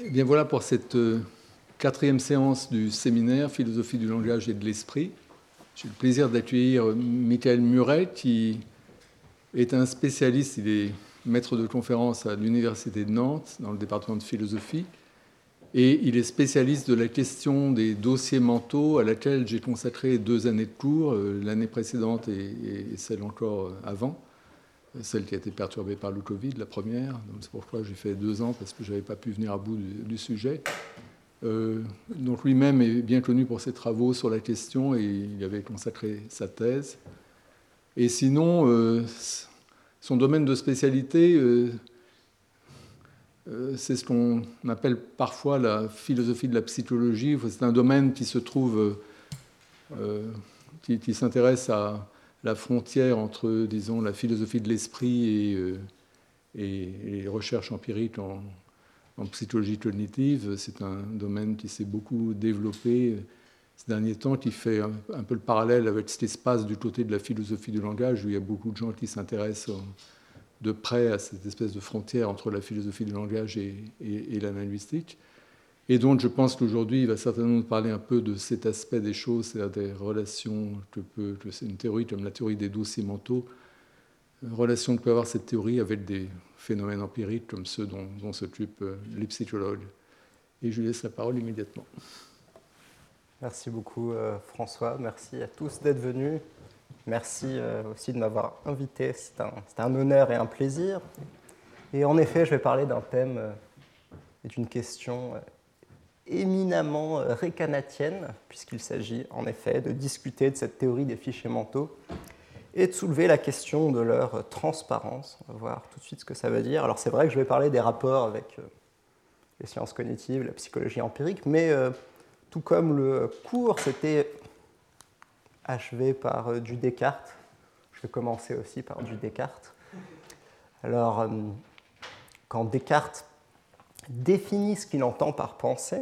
Eh bien voilà pour cette quatrième séance du séminaire Philosophie du langage et de l'esprit. J'ai le plaisir d'accueillir Michael Muret, qui est un spécialiste, il est maître de conférence à l'Université de Nantes, dans le département de philosophie, et il est spécialiste de la question des dossiers mentaux, à laquelle j'ai consacré 2 années de cours, l'année précédente et celle encore avant, celle qui a été perturbée par le Covid, la première. Donc c'est pourquoi j'ai fait 2 ans, parce que je n'avais pas pu venir à bout du sujet. Donc lui-même est bien connu pour ses travaux sur la question, et il avait consacré sa thèse. Et sinon, son domaine de spécialité, c'est ce qu'on appelle parfois la philosophie de la psychologie. C'est un domaine qui se trouve, qui s'intéresse à la frontière entre, disons, la philosophie de l'esprit et les recherches empiriques en psychologie cognitive. C'est un domaine qui s'est beaucoup développé ces derniers temps, qui fait un peu le parallèle avec ce qui se passe du côté de la philosophie du langage, où il y a beaucoup de gens qui s'intéressent de près à cette espèce de frontière entre la philosophie du langage et la linguistique. Et donc je pense qu'aujourd'hui, il va certainement nous parler un peu de cet aspect des choses, c'est-à-dire des relations que c'est une théorie comme la théorie des dossiers mentaux, relation que peut avoir cette théorie avec des phénomènes empiriques comme ceux dont s'occupent les psychologues. Et je lui laisse la parole immédiatement. Merci beaucoup François, merci à tous d'être venus. Merci aussi de m'avoir invité, c'est un honneur et un plaisir. Et en effet, je vais parler d'un thème et d'une question éminemment récanatienne, puisqu'il s'agit en effet de discuter de cette théorie des fichiers mentaux et de soulever la question de leur transparence. On va voir tout de suite ce que ça veut dire. Alors c'est vrai que je vais parler des rapports avec les sciences cognitives, la psychologie empirique, mais tout comme le cours s'était achevé par du Descartes, je vais commencer aussi par du Descartes. Alors, quand Descartes définit ce qu'il entend par pensée,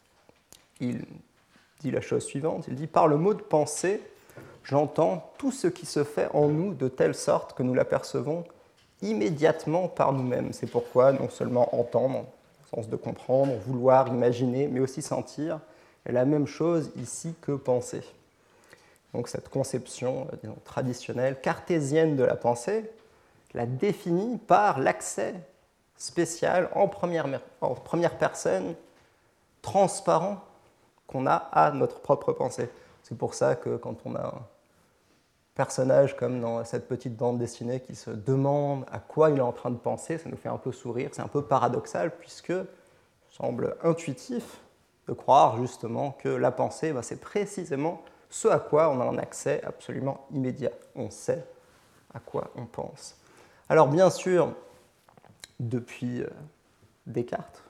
il dit la chose suivante, il dit « Par le mot de pensée, j'entends tout ce qui se fait en nous de telle sorte que nous l'apercevons immédiatement par nous-mêmes. » C'est pourquoi non seulement entendre, au sens de comprendre, vouloir, imaginer, mais aussi sentir, est la même chose ici que penser. Donc cette conception disons, traditionnelle, cartésienne de la pensée, la définit par l'accès spécial en première personne, transparent, qu'on a à notre propre pensée. C'est pour ça que quand on a un personnage comme dans cette petite bande dessinée qui se demande à quoi il est en train de penser, ça nous fait un peu sourire, c'est un peu paradoxal puisque il semble intuitif de croire justement que la pensée, c'est précisément ce à quoi on a un accès absolument immédiat. On sait à quoi on pense. Alors bien sûr, depuis Descartes,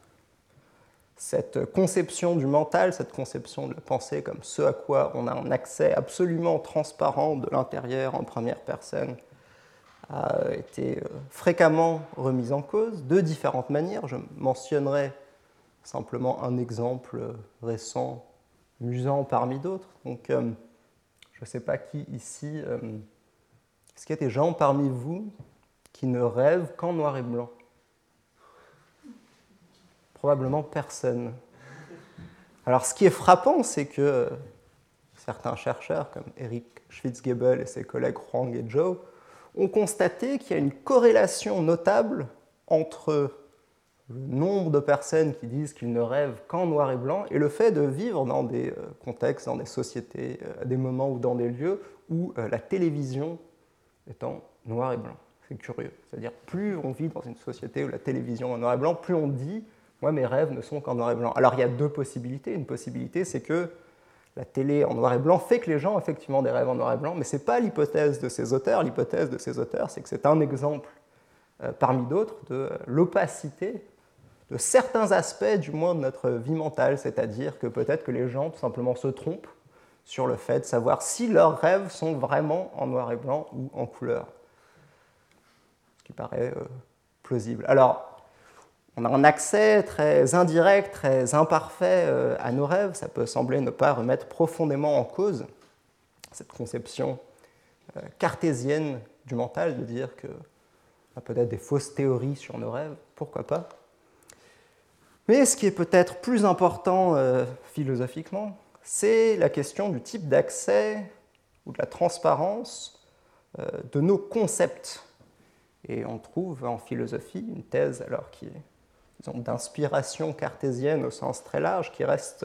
cette conception du mental, cette conception de la pensée comme ce à quoi on a un accès absolument transparent de l'intérieur en première personne, a été fréquemment remise en cause de différentes manières. Je mentionnerai simplement un exemple récent, amusant parmi d'autres. Donc, je ne sais pas qui ici, est-ce qu'il y a des gens parmi vous qui ne rêvent qu'en noir et blanc? Probablement personne. Alors, ce qui est frappant, c'est que certains chercheurs, comme Eric Schwitzgebel et ses collègues Huang et Zhou, ont constaté qu'il y a une corrélation notable entre le nombre de personnes qui disent qu'ils ne rêvent qu'en noir et blanc et le fait de vivre dans des contextes, dans des sociétés, à des moments ou dans des lieux où la télévision est en noir et blanc. C'est curieux. C'est-à-dire, plus on vit dans une société où la télévision est en noir et blanc, plus on dit « moi, mes rêves ne sont qu'en noir et blanc ». Alors, il y a 2 possibilités. Une possibilité, c'est que la télé en noir et blanc fait que les gens ont effectivement des rêves en noir et blanc, mais ce n'est pas l'hypothèse de ces auteurs. L'hypothèse de ces auteurs, c'est que c'est un exemple parmi d'autres de l'opacité de certains aspects, du moins, de notre vie mentale, c'est-à-dire que peut-être que les gens, tout simplement, se trompent sur le fait de savoir si leurs rêves sont vraiment en noir et blanc ou en couleur, ce qui paraît plausible. Alors, on a un accès très indirect, très imparfait à nos rêves. Ça peut sembler ne pas remettre profondément en cause cette conception cartésienne du mental, de dire qu'on a peut-être des fausses théories sur nos rêves, pourquoi pas. Mais ce qui est peut-être plus important philosophiquement, c'est la question du type d'accès ou de la transparence de nos concepts. Et on trouve en philosophie une thèse alors qui est d'inspiration cartésienne au sens très large, qui reste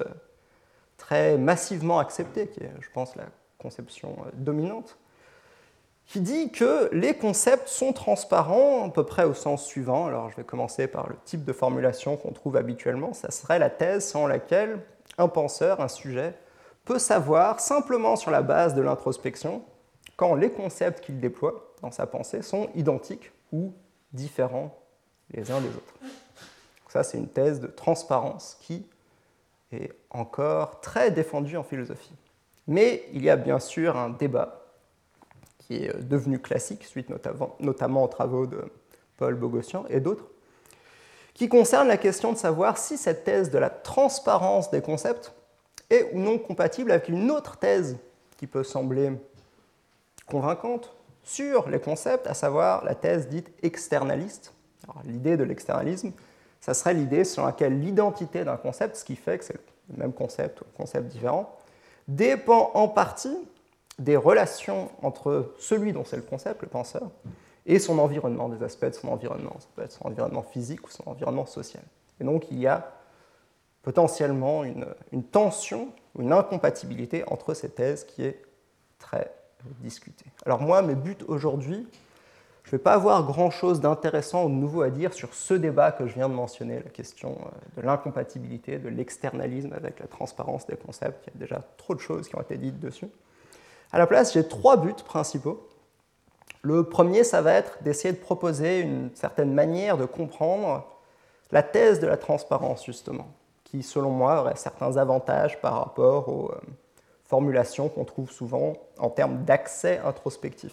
très massivement acceptée, qui est, je pense, la conception dominante, qui dit que les concepts sont transparents à peu près au sens suivant. Alors je vais commencer par le type de formulation qu'on trouve habituellement. Ça serait la thèse selon laquelle un penseur, un sujet, peut savoir simplement sur la base de l'introspection quand les concepts qu'il déploie dans sa pensée sont identiques ou différents les uns des autres. Donc ça, c'est une thèse de transparence qui est encore très défendue en philosophie. Mais il y a bien sûr un débat qui est devenu classique, suite notamment aux travaux de Paul Bogossian et d'autres, qui concerne la question de savoir si cette thèse de la transparence des concepts est ou non compatible avec une autre thèse qui peut sembler convaincante sur les concepts, à savoir la thèse dite externaliste. Alors, l'idée de l'externalisme, ça serait l'idée selon laquelle l'identité d'un concept, ce qui fait que c'est le même concept ou un concept différent, dépend en partie des relations entre celui dont c'est le concept, le penseur, et son environnement, des aspects de son environnement. Ça peut être son environnement physique ou son environnement social. Et donc il y a potentiellement une tension ou une incompatibilité entre ces thèses qui est très discutée. Alors moi, mes buts aujourd'hui, je ne vais pas avoir grand-chose d'intéressant ou de nouveau à dire sur ce débat que je viens de mentionner, la question de l'incompatibilité, de l'externalisme avec la transparence des concepts. Il y a déjà trop de choses qui ont été dites dessus. À la place, j'ai 3 buts principaux. Le premier, ça va être d'essayer de proposer une certaine manière de comprendre la thèse de la transparence, justement, qui, selon moi, aurait certains avantages par rapport aux formulations qu'on trouve souvent en termes d'accès introspectif,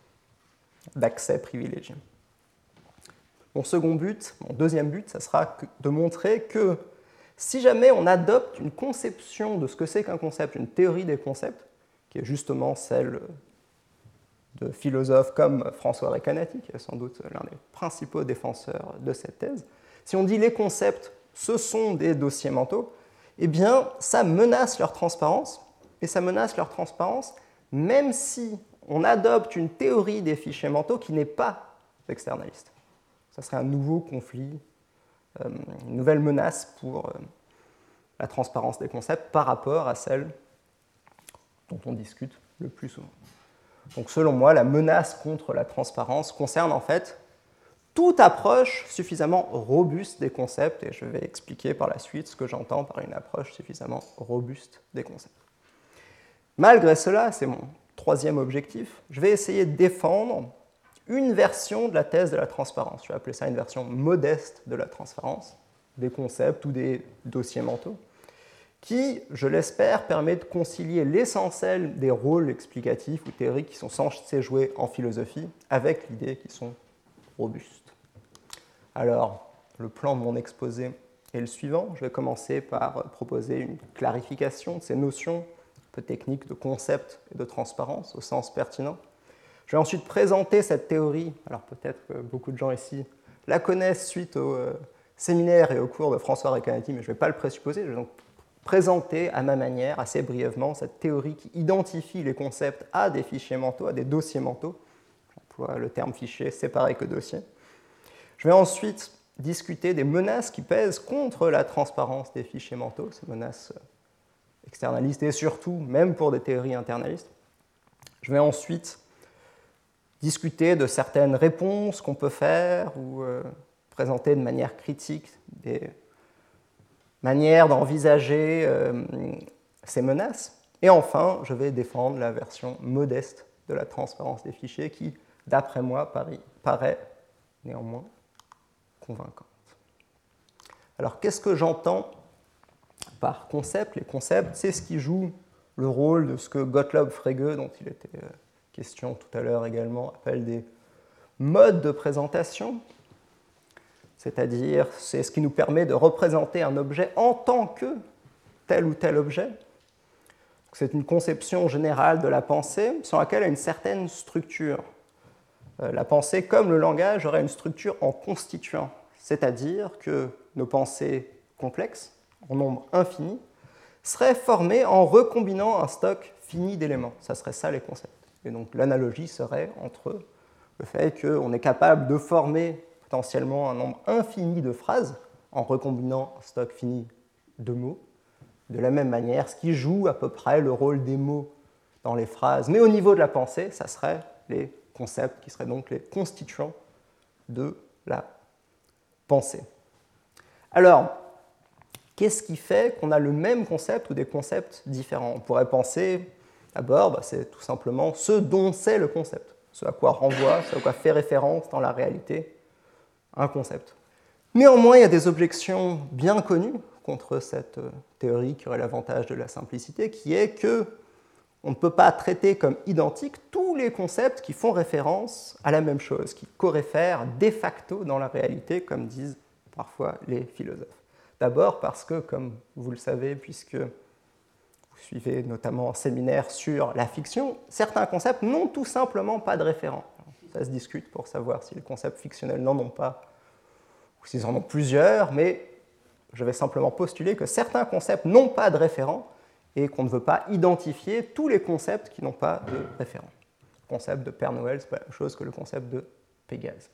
d'accès privilégié. Mon deuxième but, ça sera de montrer que si jamais on adopte une conception de ce que c'est qu'un concept, une théorie des concepts, qui est justement celle de philosophes comme François Recanati, qui est sans doute l'un des principaux défenseurs de cette thèse, si on dit les concepts, ce sont des dossiers mentaux, eh bien, ça menace leur transparence, et ça menace leur transparence même si on adopte une théorie des fichiers mentaux qui n'est pas externaliste. Ça serait un nouveau conflit, une nouvelle menace pour la transparence des concepts par rapport à celle dont on discute le plus souvent. Donc selon moi, la menace contre la transparence concerne en fait toute approche suffisamment robuste des concepts, et je vais expliquer par la suite ce que j'entends par une approche suffisamment robuste des concepts. Malgré cela, c'est mon troisième objectif, je vais essayer de défendre une version de la thèse de la transparence. Je vais appeler ça une version modeste de la transparence, des concepts ou des dossiers mentaux, qui, je l'espère, permet de concilier l'essentiel des rôles explicatifs ou théoriques qui sont censés jouer en philosophie avec l'idée qu'ils sont robustes. Alors, le plan de mon exposé est le suivant. Je vais commencer par proposer une clarification de ces notions un peu techniques de concept et de transparence au sens pertinent. Je vais ensuite présenter cette théorie. Alors peut-être que beaucoup de gens ici la connaissent suite au séminaire et au cours de François Recanati, mais je ne vais pas le présupposer. Je vais donc présenter à ma manière, assez brièvement, cette théorie qui identifie les concepts à des fichiers mentaux, à des dossiers mentaux. J'emploie le terme fichier, c'est pareil que dossier. Je vais ensuite discuter des menaces qui pèsent contre la transparence des fichiers mentaux, ces menaces externalistes et surtout, même pour des théories internalistes. Je vais ensuite discuter de certaines réponses qu'on peut faire ou présenter de manière critique des manière d'envisager ces menaces. Et enfin, je vais défendre la version modeste de la transparence des fichiers qui, d'après moi, paraît néanmoins convaincante. Alors, qu'est-ce que j'entends par concept ? Les concepts, c'est ce qui joue le rôle de ce que Gottlob Frege, dont il était question tout à l'heure également, appelle des modes de présentation. C'est-à-dire, c'est ce qui nous permet de représenter un objet en tant que tel ou tel objet. C'est une conception générale de la pensée sur laquelle elle a une certaine structure. La pensée, comme le langage, aurait une structure en constituant, c'est-à-dire que nos pensées complexe, en nombre infini, serait formé en recombinant un stock fini d'éléments. Ça serait ça les concepts. Et donc l'analogie serait entre le fait qu'on est capable de former potentiellement un nombre infini de phrases en recombinant un stock fini de mots. De la même manière, ce qui joue à peu près le rôle des mots dans les phrases, mais au niveau de la pensée, ça serait les concepts qui seraient donc les constituants de la pensée. Alors, qu'est-ce qui fait qu'on a le même concept ou des concepts différents? On pourrait penser, d'abord, c'est tout simplement ce dont c'est le concept, ce à quoi renvoie, ce à quoi fait référence dans la réalité un concept. Néanmoins, il y a des objections bien connues contre cette théorie qui aurait l'avantage de la simplicité, qui est que on ne peut pas traiter comme identiques tous les concepts qui font référence à la même chose, qui coréfèrent de facto dans la réalité, comme disent parfois les philosophes. D'abord parce que, comme vous le savez, puisque vous suivez notamment un séminaire sur la fiction, certains concepts n'ont tout simplement pas de référent. Ça se discute pour savoir si les concepts fictionnels n'en ont pas, ou s'ils en ont plusieurs, mais je vais simplement postuler que certains concepts n'ont pas de référent et qu'on ne veut pas identifier tous les concepts qui n'ont pas de référent. Le concept de Père Noël, ce n'est pas la même chose que le concept de Pégase.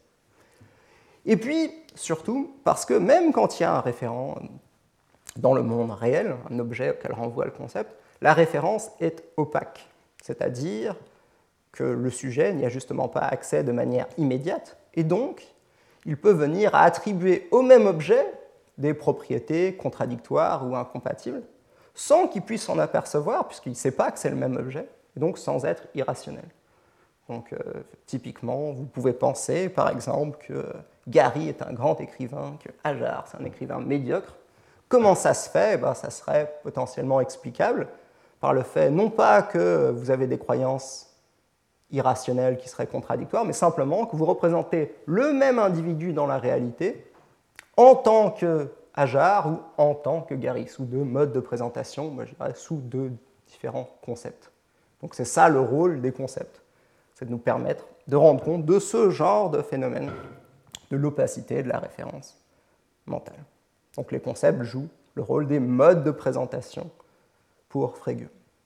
Et puis, surtout, parce que même quand il y a un référent dans le monde réel, un objet auquel renvoie le concept, la référence est opaque. C'est-à-dire que le sujet n'y a justement pas accès de manière immédiate, et donc il peut venir à attribuer au même objet des propriétés contradictoires ou incompatibles, sans qu'il puisse s'en apercevoir, puisqu'il ne sait pas que c'est le même objet, et donc sans être irrationnel. Donc, typiquement, vous pouvez penser, par exemple, que Gary est un grand écrivain, que Ajar, c'est un écrivain médiocre. Comment ça se fait? Ça serait potentiellement explicable par le fait, non pas que vous avez des croyances irrationnelles qui seraient contradictoires, mais simplement que vous représentez le même individu dans la réalité en tant que Ajar ou en tant que Gary, sous deux modes de présentation, moi je dirais sous deux différents concepts. Donc c'est ça le rôle des concepts, c'est de nous permettre de rendre compte de ce genre de phénomène, de l'opacité de la référence mentale. Donc les concepts jouent le rôle des modes de présentation pour Frege.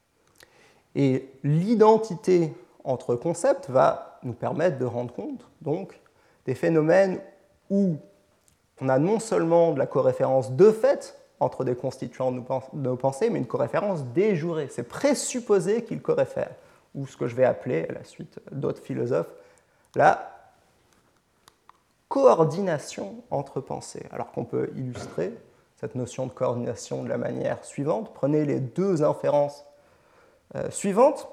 Et l'identité entre concepts va nous permettre de rendre compte donc des phénomènes où on a non seulement de la coréférence de fait entre des constituants de nos pensées, mais une coréférence déjurée. C'est présupposé qu'ils coréfèrent, ou ce que je vais appeler, à la suite d'autres philosophes, la coordination entre pensées. Alors qu'on peut illustrer cette notion de coordination de la manière suivante. Prenez les deux inférences suivantes.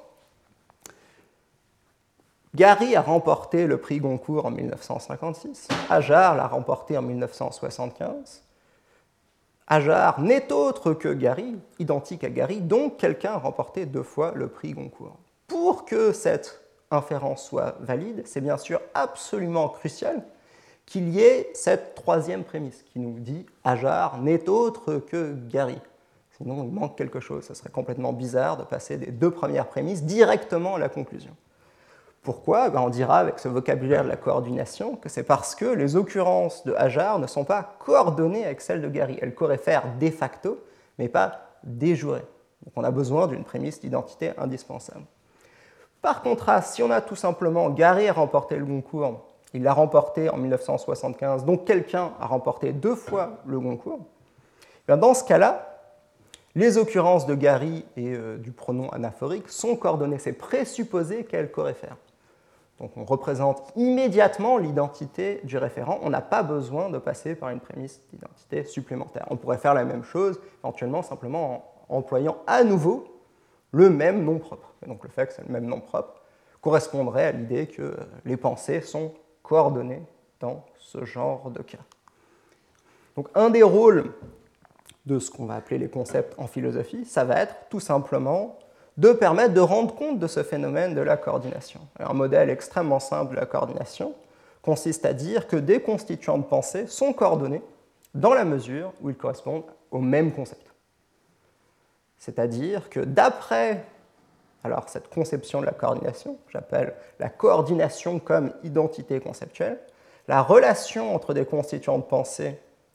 Gary a remporté le prix Goncourt en 1956, Ajar l'a remporté en 1975. Ajar n'est autre que Gary, identique à Gary, donc quelqu'un a remporté 2 fois le prix Goncourt. Pour que cette inférence soit valide, c'est bien sûr absolument crucial qu'il y ait cette troisième prémisse qui nous dit Ajar n'est autre que Gary. Sinon, il manque quelque chose. Ce serait complètement bizarre de passer des 2 premières prémisses directement à la conclusion. Pourquoi? On dira avec ce vocabulaire de la coordination que c'est parce que les occurrences de Ajar ne sont pas coordonnées avec celles de Gary. Elles coréfèrent de facto, mais pas déjurées. Donc on a besoin d'une prémisse d'identité indispensable. Par contraste, si on a tout simplement Gary a remporté le Goncourt, il l'a remporté en 1975, donc quelqu'un a remporté 2 fois le Goncourt, dans ce cas-là, les occurrences de Gary et du pronom anaphorique sont coordonnées. C'est présupposé qu'elles coréfèrent. Donc on représente immédiatement l'identité du référent. On n'a pas besoin de passer par une prémisse d'identité supplémentaire. On pourrait faire la même chose, éventuellement simplement en employant à nouveau le même nom propre. Et donc le fait que c'est le même nom propre correspondrait à l'idée que les pensées sont coordonnées dans ce genre de cas. Donc un des rôles de ce qu'on va appeler les concepts en philosophie, ça va être tout simplement de permettre de rendre compte de ce phénomène de la coordination. Un modèle extrêmement simple de la coordination consiste à dire que des constituants de pensée sont coordonnés dans la mesure où ils correspondent au même concept. C'est-à-dire que d'après cette conception de la coordination, j'appelle la coordination comme identité conceptuelle, la relation entre des constituants de pensée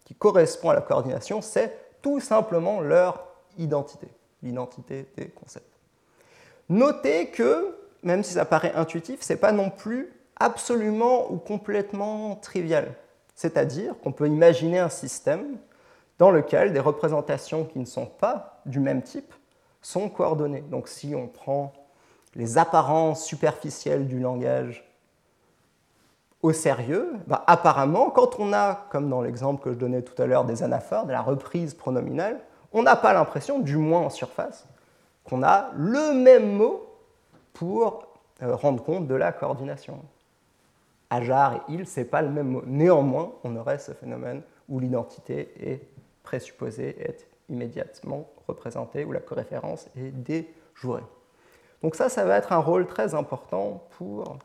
qui correspond à la coordination, c'est tout simplement leur identité, l'identité des concepts. Notez que, même si ça paraît intuitif, ce n'est pas non plus absolument ou complètement trivial. C'est-à-dire qu'on peut imaginer un système dans lequel des représentations qui ne sont pas du même type sont coordonnées. Donc si on prend les apparences superficielles du langage au sérieux, apparemment, quand on a, comme dans l'exemple que je donnais tout à l'heure des anaphores, de la reprise pronominale, on n'a pas l'impression, du moins en surface, qu'on a le même mot pour rendre compte de la coordination. Ajar et il, ce n'est pas le même mot. Néanmoins, on aurait ce phénomène où l'identité est présupposée être immédiatement représentée, où la coréférence est déjouée. Donc ça va être un rôle très important pour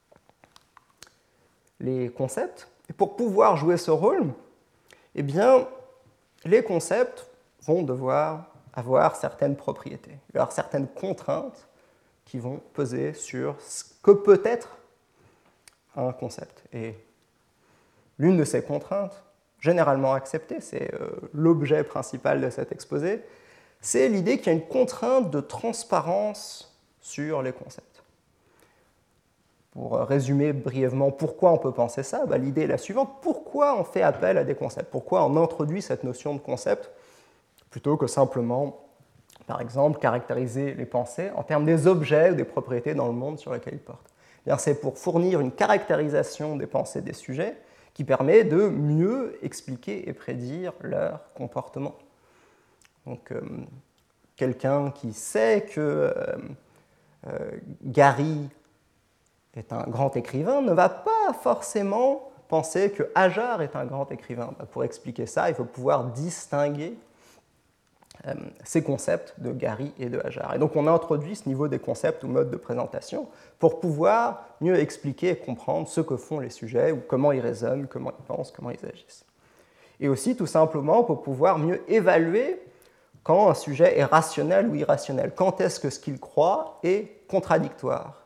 les concepts. Et pour pouvoir jouer ce rôle, eh bien, les concepts vont devoir avoir certaines propriétés, il y avoir certaines contraintes qui vont peser sur ce que peut être un concept. Et l'une de ces contraintes, généralement acceptée, c'est l'objet principal de cet exposé, c'est l'idée qu'il y a une contrainte de transparence sur les concepts. Pour résumer brièvement pourquoi on peut penser ça, l'idée est la suivante. Pourquoi on fait appel à des concepts? Pourquoi on introduit cette notion de concept plutôt que simplement, par exemple, caractériser les pensées en termes des objets ou des propriétés dans le monde sur lesquels ils portent? C'est pour fournir une caractérisation des pensées des sujets qui permet de mieux expliquer et prédire leur comportement. Donc, quelqu'un qui sait que Gary est un grand écrivain ne va pas forcément penser que Ajar est un grand écrivain. Pour expliquer ça, il faut pouvoir distinguer ces concepts de Gary et de Ajar. Et donc on a introduit ce niveau des concepts ou modes de présentation pour pouvoir mieux expliquer et comprendre ce que font les sujets, ou comment ils raisonnent, comment ils pensent, comment ils agissent. Et aussi tout simplement pour pouvoir mieux évaluer quand un sujet est rationnel ou irrationnel, quand est-ce que ce qu'il croit est contradictoire.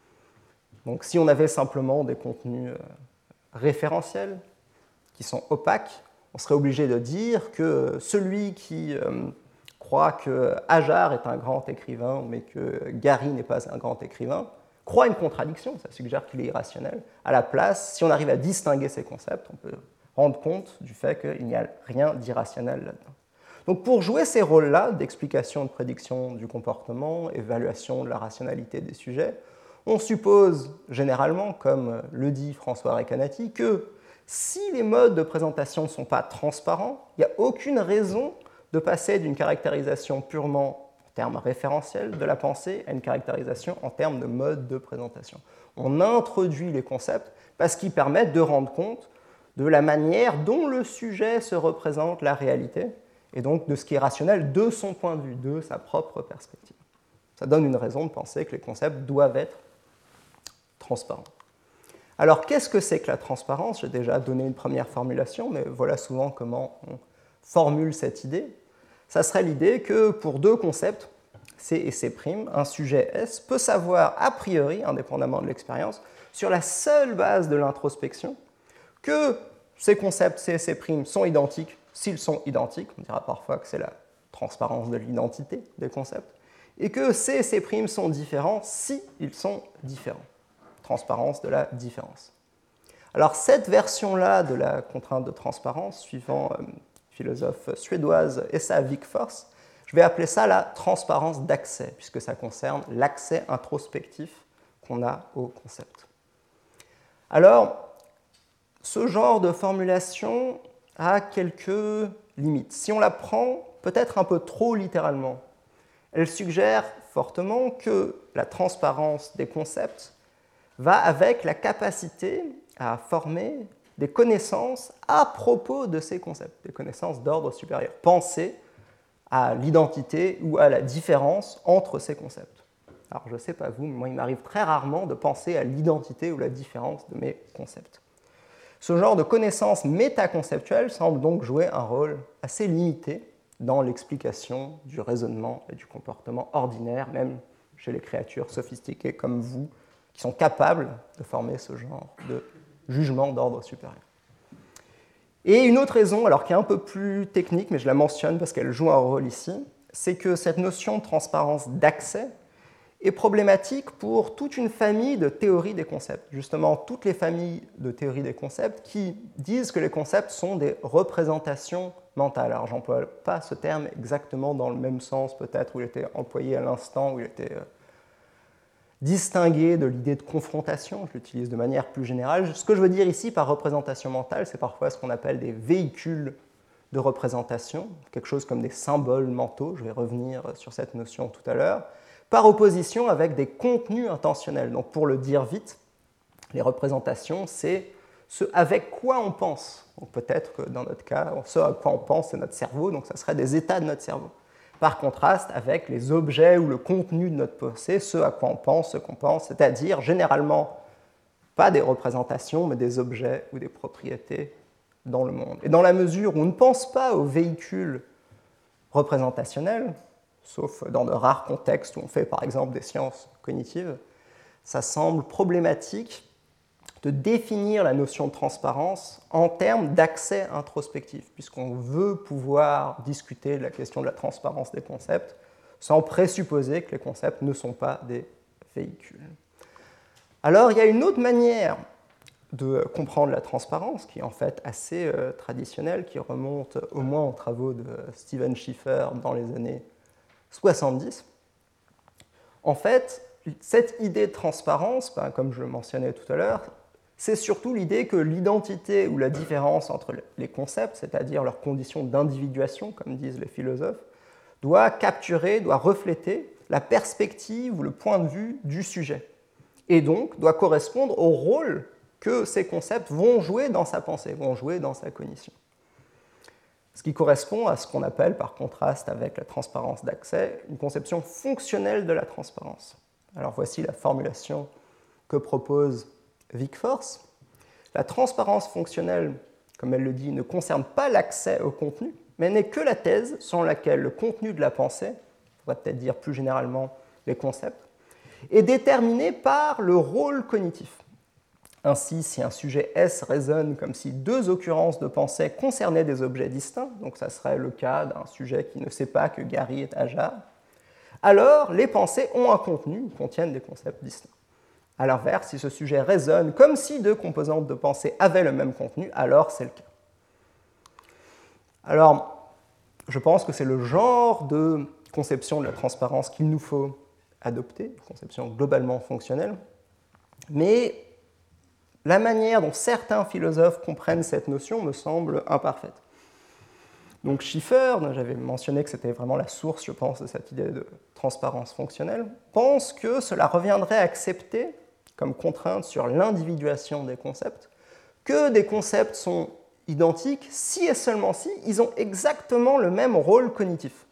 Donc si on avait simplement des contenus référentiels qui sont opaques, on serait obligé de dire que celui qui croit que Ajar est un grand écrivain, mais que Gary n'est pas un grand écrivain, croit une contradiction, ça suggère qu'il est irrationnel. À la place, si on arrive à distinguer ces concepts, on peut rendre compte du fait qu'il n'y a rien d'irrationnel là-dedans. Donc pour jouer ces rôles-là d'explication et de prédiction du comportement, évaluation de la rationalité des sujets, on suppose généralement, comme le dit François Recanati, que si les modes de présentation ne sont pas transparents, il n'y a aucune raison de passer d'une caractérisation purement en termes référentiels de la pensée à une caractérisation en termes de mode de présentation. On introduit les concepts parce qu'ils permettent de rendre compte de la manière dont le sujet se représente la réalité, et donc de ce qui est rationnel de son point de vue, de sa propre perspective. Ça donne une raison de penser que les concepts doivent être transparents. Alors, qu'est-ce que c'est que la transparence? J'ai déjà donné une première formulation, mais voilà souvent comment on formule cette idée. Ça serait l'idée que pour deux concepts, C et C', un sujet S peut savoir a priori, indépendamment de l'expérience, sur la seule base de l'introspection, que ces concepts C et C' sont identiques s'ils sont identiques, on dira parfois que c'est la transparence de l'identité des concepts, et que C et C' sont différents si ils sont différents. Transparence de la différence. Alors cette version-là de la contrainte de transparence, suivant philosophe suédoise Esa Wigforss, je vais appeler ça la transparence d'accès, puisque ça concerne l'accès introspectif qu'on a au concept. Alors, ce genre de formulation a quelques limites. Si on la prend peut-être un peu trop littéralement, elle suggère fortement que la transparence des concepts va avec la capacité à former des connaissances à propos de ces concepts, des connaissances d'ordre supérieur. Penser à l'identité ou à la différence entre ces concepts. Alors je ne sais pas vous, mais moi il m'arrive très rarement de penser à l'identité ou la différence de mes concepts. Ce genre de connaissances métaconceptuelles semble donc jouer un rôle assez limité dans l'explication du raisonnement et du comportement ordinaire, même chez les créatures sophistiquées comme vous, qui sont capables de former ce genre de jugement d'ordre supérieur. Et une autre raison, alors qui est un peu plus technique, mais je la mentionne parce qu'elle joue un rôle ici, c'est que cette notion de transparence d'accès est problématique pour toute une famille de théories des concepts. Justement, toutes les familles de théories des concepts qui disent que les concepts sont des représentations mentales. Alors, j'emploie pas ce terme exactement dans le même sens, peut-être, où il était employé à l'instant, où il était distingué de l'idée de confrontation. Je l'utilise de manière plus générale. Ce que je veux dire ici par représentation mentale, c'est parfois ce qu'on appelle des véhicules de représentation, quelque chose comme des symboles mentaux. Je vais revenir sur cette notion tout à l'heure, par opposition avec des contenus intentionnels. Donc, pour le dire vite, les représentations, c'est ce avec quoi on pense. Donc, peut-être que dans notre cas, ce à quoi on pense, c'est notre cerveau, donc ça serait des états de notre cerveau. Par contraste avec les objets ou le contenu de notre pensée, ce à quoi on pense, ce qu'on pense, c'est-à-dire généralement pas des représentations, mais des objets ou des propriétés dans le monde. Et dans la mesure où on ne pense pas aux véhicules représentationnels, sauf dans de rares contextes où on fait par exemple des sciences cognitives, ça semble problématique de définir la notion de transparence en termes d'accès introspectif, puisqu'on veut pouvoir discuter de la question de la transparence des concepts sans présupposer que les concepts ne sont pas des véhicules. Alors, il y a une autre manière de comprendre la transparence, qui est en fait assez traditionnelle, qui remonte au moins aux travaux de Steven Schiffer dans les années 70. En fait, cette idée de transparence, comme je le mentionnais tout à l'heure, c'est surtout l'idée que l'identité ou la différence entre les concepts, c'est-à-dire leurs conditions d'individuation, comme disent les philosophes, doit capturer, doit refléter la perspective ou le point de vue du sujet, et donc doit correspondre au rôle que ces concepts vont jouer dans sa pensée, vont jouer dans sa cognition. Ce qui correspond à ce qu'on appelle, par contraste avec la transparence d'accès, une conception fonctionnelle de la transparence. Alors voici la formulation que propose Wigforss. La transparence fonctionnelle, comme elle le dit, ne concerne pas l'accès au contenu, mais n'est que la thèse selon laquelle le contenu de la pensée, on pourrait peut-être dire plus généralement les concepts, est déterminé par le rôle cognitif. Ainsi, si un sujet S raisonne comme si deux occurrences de pensée concernaient des objets distincts, donc ça serait le cas d'un sujet qui ne sait pas que Gary est Ajar, alors les pensées ont un contenu, contiennent des concepts distincts. À l'inverse, si ce sujet raisonne comme si deux composantes de pensée avaient le même contenu, alors c'est le cas. Alors, je pense que c'est le genre de conception de la transparence qu'il nous faut adopter, une conception globalement fonctionnelle, mais la manière dont certains philosophes comprennent cette notion me semble imparfaite. Donc Schiffer, dont j'avais mentionné que c'était vraiment la source, je pense, de cette idée de transparence fonctionnelle, pense que cela reviendrait à accepter, comme contrainte sur l'individuation des concepts, que des concepts sont identiques si et seulement si ils ont exactement le même rôle cognitif.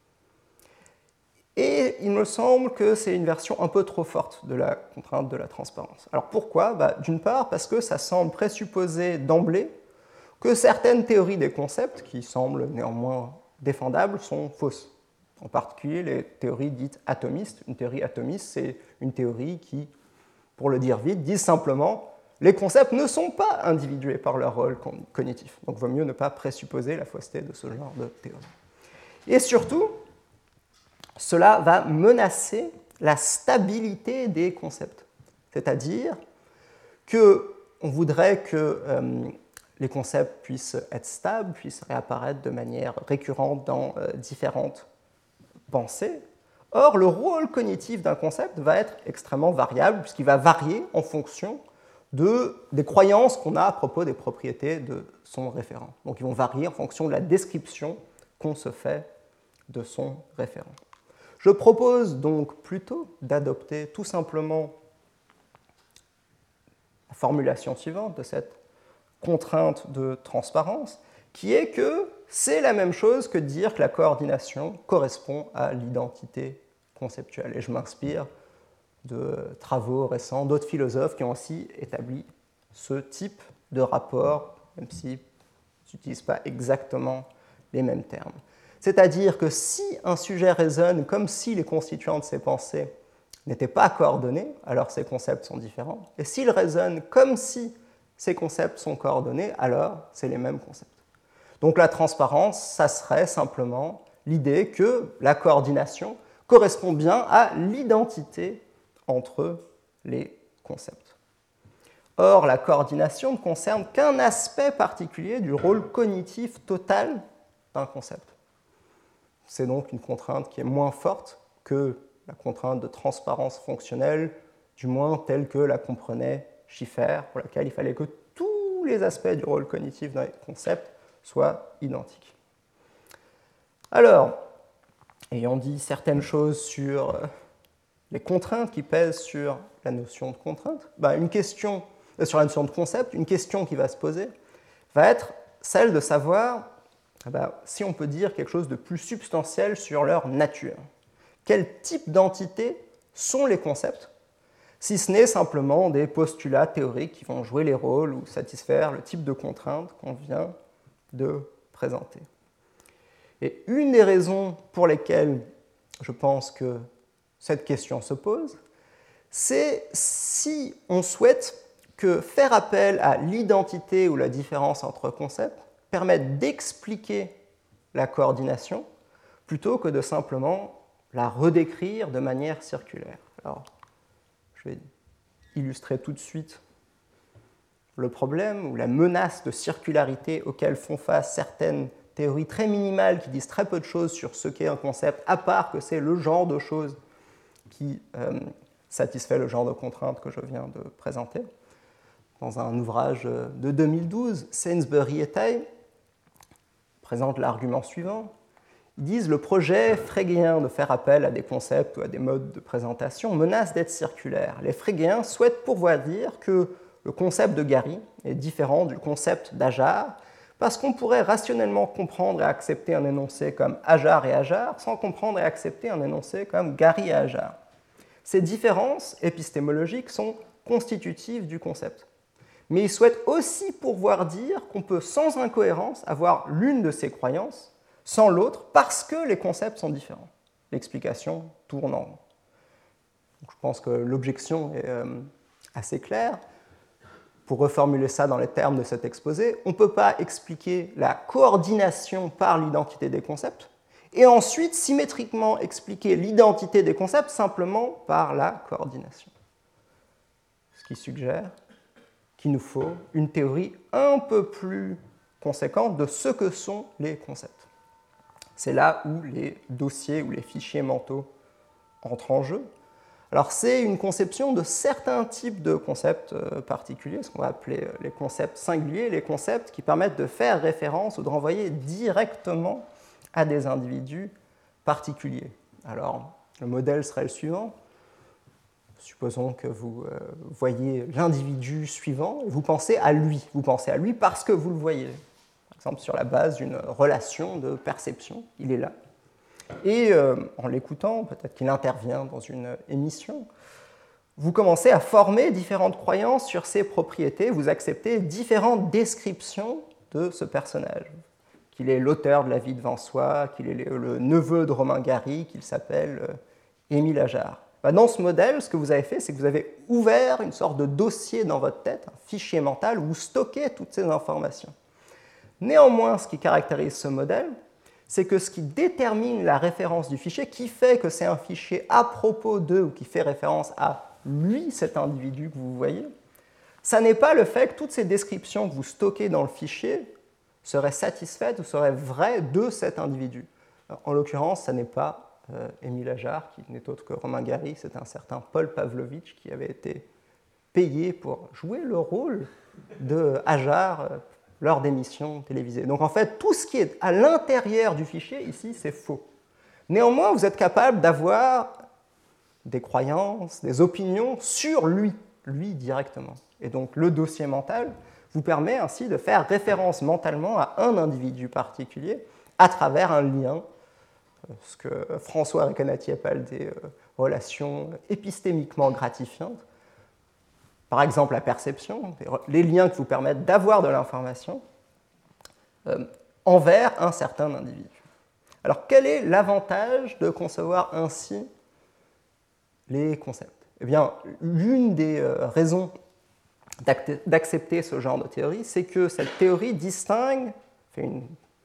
Et il me semble que c'est une version un peu trop forte de la contrainte de la transparence. Alors pourquoi ? D'une part, parce que ça semble présupposer d'emblée que certaines théories des concepts, qui semblent néanmoins défendables, sont fausses. En particulier les théories dites atomistes. Une théorie atomiste, c'est une théorie qui, pour le dire vite, dit simplement les concepts ne sont pas individués par leur rôle cognitif. Donc il vaut mieux ne pas présupposer la fausseté de ce genre de théorie. Et surtout, cela va menacer la stabilité des concepts. C'est-à-dire qu'on voudrait que les concepts puissent être stables, puissent réapparaître de manière récurrente dans différentes pensées. Or, le rôle cognitif d'un concept va être extrêmement variable, puisqu'il va varier en fonction des croyances qu'on a à propos des propriétés de son référent. Donc, ils vont varier en fonction de la description qu'on se fait de son référent. Je propose donc plutôt d'adopter tout simplement la formulation suivante de cette contrainte de transparence, qui est que c'est la même chose que de dire que la coordination correspond à l'identité conceptuelle. Et je m'inspire de travaux récents d'autres philosophes qui ont aussi établi ce type de rapport, même s'ils n'utilisent pas exactement les mêmes termes. C'est-à-dire que si un sujet résonne comme si les constituants de ses pensées n'étaient pas coordonnés, alors ces concepts sont différents. Et s'il résonne comme si ces concepts sont coordonnés, alors c'est les mêmes concepts. Donc la transparence, ça serait simplement l'idée que la coordination correspond bien à l'identité entre les concepts. Or, la coordination ne concerne qu'un aspect particulier du rôle cognitif total d'un concept. C'est donc une contrainte qui est moins forte que la contrainte de transparence fonctionnelle, du moins telle que la comprenait Schiffer, pour laquelle il fallait que tous les aspects du rôle cognitif d'un concept soient identiques. Alors, ayant dit certaines choses sur les contraintes qui pèsent sur la notion de contrainte, sur la notion de concept, une question qui va se poser va être celle de savoir si on peut dire quelque chose de plus substantiel sur leur nature. Quel type d'entité sont les concepts, si ce n'est simplement des postulats théoriques qui vont jouer les rôles ou satisfaire le type de contrainte qu'on vient de présenter. Et une des raisons pour lesquelles je pense que cette question se pose, c'est si on souhaite que faire appel à l'identité ou la différence entre concepts permette d'expliquer la coordination plutôt que de simplement la redécrire de manière circulaire. Alors, je vais illustrer tout de suite le problème ou la menace de circularité auquel font face certaines théories très minimales qui disent très peu de choses sur ce qu'est un concept, à part que c'est le genre de choses qui satisfait le genre de contraintes que je viens de présenter. Dans un ouvrage de 2012, Sainsbury et Tai présentent l'argument suivant. Ils disent « Le projet frégéen de faire appel à des concepts ou à des modes de présentation menace d'être circulaire. Les frégéens souhaitent pourvoir dire que le concept de Gary est différent du concept d'Ajar parce qu'on pourrait rationnellement comprendre et accepter un énoncé comme Ajar et Ajar sans comprendre et accepter un énoncé comme Gary et Ajar. Ces différences épistémologiques sont constitutives du concept. Mais ils souhaitent aussi pourvoir dire qu'on peut sans incohérence avoir l'une de ces croyances sans l'autre parce que les concepts sont différents. L'explication tourne en rond. Je pense que l'objection est assez claire. Pour reformuler ça dans les termes de cet exposé, on ne peut pas expliquer la coordination par l'identité des concepts et ensuite symétriquement expliquer l'identité des concepts simplement par la coordination. Ce qui suggère qu'il nous faut une théorie un peu plus conséquente de ce que sont les concepts. C'est là où les dossiers ou les fichiers mentaux entrent en jeu. Alors c'est une conception de certains types de concepts particuliers, ce qu'on va appeler les concepts singuliers, les concepts qui permettent de faire référence ou de renvoyer directement à des individus particuliers. Alors le modèle serait le suivant. Supposons que vous voyez l'individu suivant et vous pensez à lui. Vous pensez à lui parce que vous le voyez. Par exemple, sur la base d'une relation de perception, il est là. Et en l'écoutant, peut-être qu'il intervient dans une émission, vous commencez à former différentes croyances sur ses propriétés, vous acceptez différentes descriptions de ce personnage. Qu'il est l'auteur de La vie devant soi, qu'il est le neveu de Romain Gary, qu'il s'appelle Émile Ajar. Dans ce modèle, ce que vous avez fait, c'est que vous avez ouvert une sorte de dossier dans votre tête, un fichier mental, où vous stockez toutes ces informations. Néanmoins, ce qui caractérise ce modèle, c'est que ce qui détermine la référence du fichier, qui fait que c'est un fichier à propos d'eux ou qui fait référence à lui, cet individu que vous voyez, ça n'est pas le fait que toutes ces descriptions que vous stockez dans le fichier seraient satisfaites ou seraient vraies de cet individu. Alors, en l'occurrence, ça n'est pas Émile Ajar, qui n'est autre que Romain Gary, c'est un certain Paul Pavlovitch qui avait été payé pour jouer le rôle de Ajar lors d'émissions télévisées. Donc en fait, tout ce qui est à l'intérieur du fichier, ici, c'est faux. Néanmoins, vous êtes capable d'avoir des croyances, des opinions sur lui directement. Et donc le dossier mental vous permet ainsi de faire référence mentalement à un individu particulier à travers un lien, ce que François Recanati appelle des relations épistémiquement gratifiantes. Par exemple, la perception, les liens qui vous permettent d'avoir de l'information envers un certain individu. Alors, quel est l'avantage de concevoir ainsi les concepts ? Eh bien, l'une des raisons d'accepter ce genre de théorie, c'est que cette théorie fait une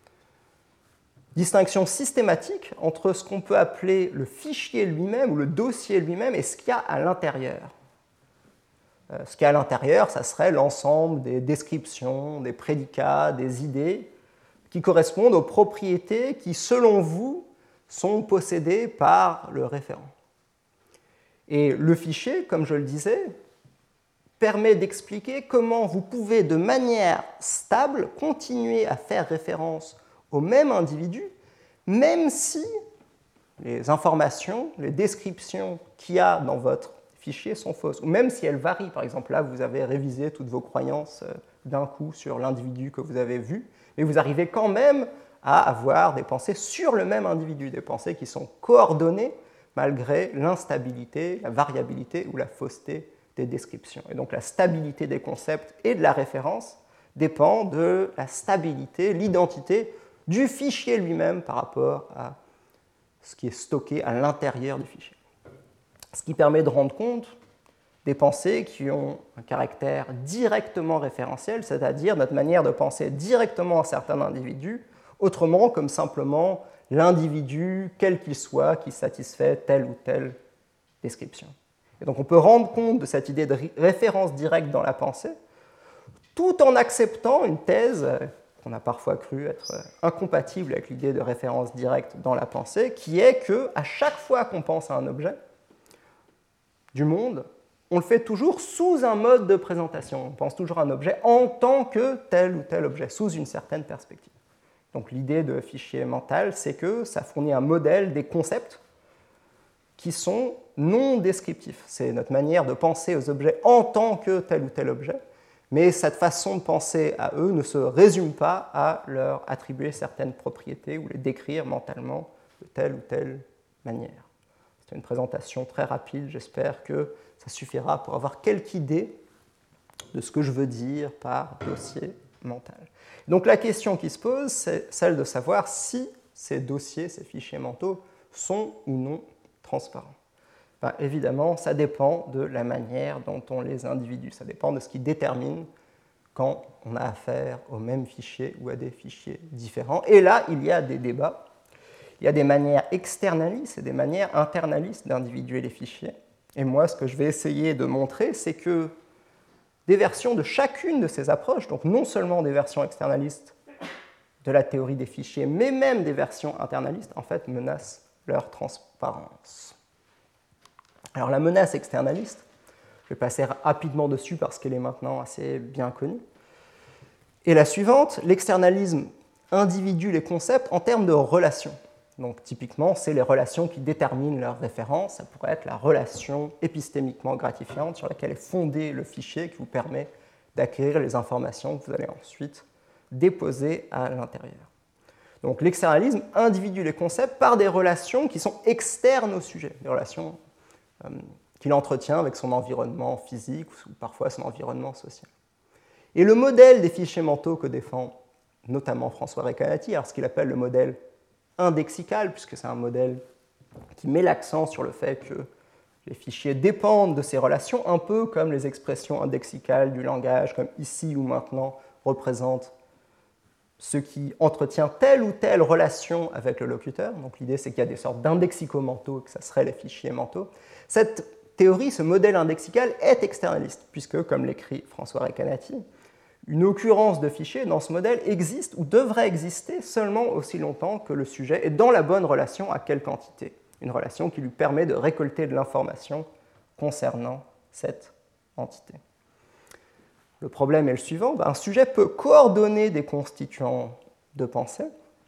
distinction systématique entre ce qu'on peut appeler le fichier lui-même ou le dossier lui-même et ce qu'il y a à l'intérieur. Ce qu'il y a à l'intérieur, ça serait l'ensemble des descriptions, des prédicats, des idées qui correspondent aux propriétés qui, selon vous, sont possédées par le référent. Et le fichier, comme je le disais, permet d'expliquer comment vous pouvez, de manière stable, continuer à faire référence au même individu, même si les informations, les descriptions qu'il y a dans votre fichier sont fausses, ou même si elles varient. Par exemple, là, vous avez révisé toutes vos croyances d'un coup sur l'individu que vous avez vu, mais vous arrivez quand même à avoir des pensées sur le même individu, des pensées qui sont coordonnées malgré l'instabilité, la variabilité ou la fausseté des descriptions. Et donc la stabilité des concepts et de la référence dépend de la stabilité, l'identité du fichier lui-même par rapport à ce qui est stocké à l'intérieur du fichier. Ce qui permet de rendre compte des pensées qui ont un caractère directement référentiel, c'est-à-dire notre manière de penser directement à certains individus, autrement comme simplement l'individu, quel qu'il soit, qui satisfait telle ou telle description. Et donc on peut rendre compte de cette idée de référence directe dans la pensée, tout en acceptant une thèse qu'on a parfois cru être incompatible avec l'idée de référence directe dans la pensée, qui est qu'à chaque fois qu'on pense à un objet du monde, on le fait toujours sous un mode de présentation. On pense toujours à un objet en tant que tel ou tel objet, sous une certaine perspective. Donc l'idée de fichier mental, c'est que ça fournit un modèle des concepts qui sont non descriptifs. C'est notre manière de penser aux objets en tant que tel ou tel objet, mais cette façon de penser à eux ne se résume pas à leur attribuer certaines propriétés ou les décrire mentalement de telle ou telle manière. C'est une présentation très rapide, j'espère que ça suffira pour avoir quelque idée de ce que je veux dire par dossier mental. Donc la question qui se pose, c'est celle de savoir si ces dossiers, ces fichiers mentaux, sont ou non transparents. Ben, évidemment, ça dépend de la manière dont on les individue. Ça dépend de ce qui détermine quand on a affaire au même fichier ou à des fichiers différents. Et là, il y a des débats. Il y a des manières externalistes et des manières internalistes d'individuer les fichiers. Et moi, ce que je vais essayer de montrer, c'est que des versions de chacune de ces approches, donc non seulement des versions externalistes de la théorie des fichiers, mais même des versions internalistes, en fait, menacent leur transparence. Alors la menace externaliste, je vais passer rapidement dessus parce qu'elle est maintenant assez bien connue, est la suivante: l'externalisme individue les concepts en termes de relations. Donc typiquement, c'est les relations qui déterminent leur référence. Ça pourrait être la relation épistémiquement gratifiante sur laquelle est fondé le fichier qui vous permet d'acquérir les informations que vous allez ensuite déposer à l'intérieur. Donc l'externalisme individue les concepts par des relations qui sont externes au sujet, des relations qu'il entretient avec son environnement physique ou parfois son environnement social. Et le modèle des fichiers mentaux que défend notamment François Recanati, alors ce qu'il appelle le modèle indexical, puisque c'est un modèle qui met l'accent sur le fait que les fichiers dépendent de ces relations, un peu comme les expressions indexicales du langage, comme ici ou maintenant, représentent ce qui entretient telle ou telle relation avec le locuteur. Donc l'idée, c'est qu'il y a des sortes d'indexico-mentaux, que ça serait les fichiers mentaux. Cette théorie, ce modèle indexical, est externaliste, puisque, comme l'écrit François Recanati, une occurrence de fichier dans ce modèle existe ou devrait exister seulement aussi longtemps que le sujet est dans la bonne relation à quelle quantité. Une relation qui lui permet de récolter de l'information concernant cette entité. Le problème est le suivant: un sujet peut coordonner des constituants de pensée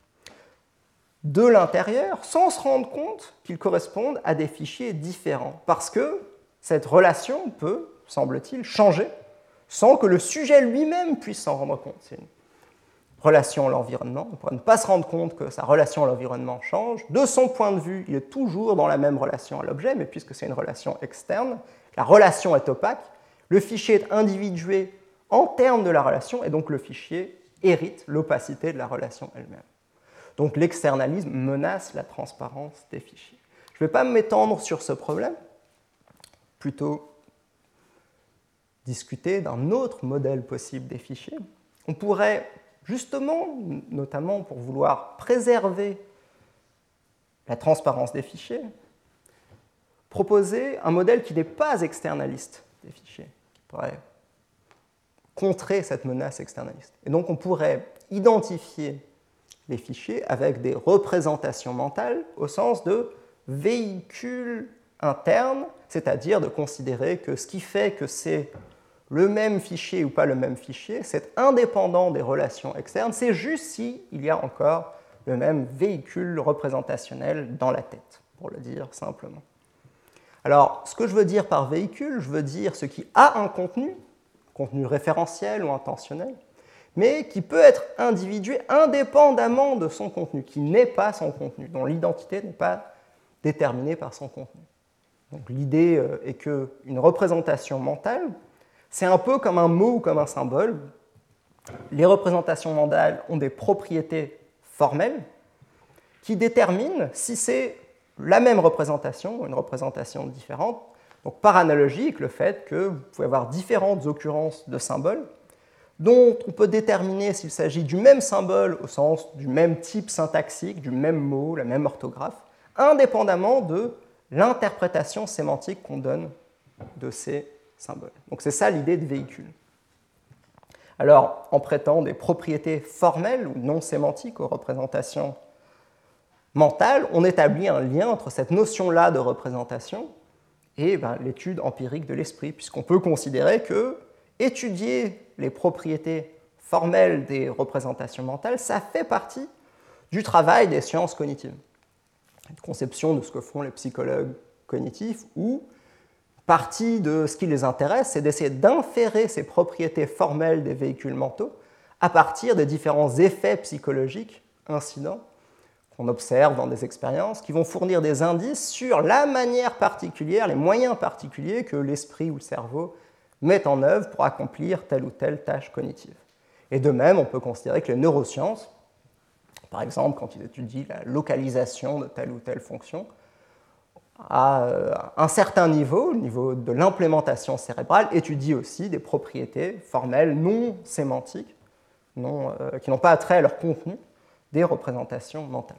de l'intérieur sans se rendre compte qu'ils correspondent à des fichiers différents, parce que cette relation peut, semble-t-il, changer sans que le sujet lui-même puisse s'en rendre compte. C'est une relation à l'environnement. On pourrait ne pas se rendre compte que sa relation à l'environnement change. De son point de vue, il est toujours dans la même relation à l'objet, mais puisque c'est une relation externe, la relation est opaque, le fichier est individué en termes de la relation, et donc le fichier hérite l'opacité de la relation elle-même. Donc l'externalisme menace la transparence des fichiers. Je ne vais pas m'étendre sur ce problème, plutôt discuter d'un autre modèle possible des fichiers. On pourrait justement, notamment pour vouloir préserver la transparence des fichiers, proposer un modèle qui n'est pas externaliste des fichiers, qui pourrait contrer cette menace externaliste. Et donc on pourrait identifier les fichiers avec des représentations mentales au sens de véhicules internes, c'est-à-dire de considérer que ce qui fait que c'est le même fichier ou pas le même fichier, c'est indépendant des relations externes, c'est juste s'il y a encore le même véhicule représentationnel dans la tête, pour le dire simplement. Alors, ce que je veux dire par véhicule, je veux dire ce qui a un contenu référentiel ou intentionnel, mais qui peut être individué indépendamment de son contenu, qui n'est pas son contenu, dont l'identité n'est pas déterminée par son contenu. Donc l'idée est qu'une représentation mentale, c'est un peu comme un mot ou comme un symbole. Les représentations mentales ont des propriétés formelles qui déterminent si c'est la même représentation ou une représentation différente. Donc par analogie avec le fait que vous pouvez avoir différentes occurrences de symboles dont on peut déterminer s'il s'agit du même symbole au sens du même type syntaxique, du même mot, la même orthographe, indépendamment de l'interprétation sémantique qu'on donne de ces symboles. Donc c'est ça l'idée de véhicule. Alors, en prêtant des propriétés formelles ou non sémantiques aux représentations mentales, on établit un lien entre cette notion-là de représentation et l'étude empirique de l'esprit, puisqu'on peut considérer que étudier les propriétés formelles des représentations mentales, ça fait partie du travail des sciences cognitives. Une conception de ce que font les psychologues cognitifs, où partie de ce qui les intéresse, c'est d'essayer d'inférer ces propriétés formelles des véhicules mentaux à partir des différents effets psychologiques incidents qu'on observe dans des expériences qui vont fournir des indices sur la manière particulière, les moyens particuliers que l'esprit ou le cerveau met en œuvre pour accomplir telle ou telle tâche cognitive. Et de même, on peut considérer que les neurosciences, par exemple quand ils étudient la localisation de telle ou telle fonction, à un certain niveau, le niveau de l'implémentation cérébrale, étudie aussi des propriétés formelles non sémantiques, qui n'ont pas attrait à leur contenu, des représentations mentales.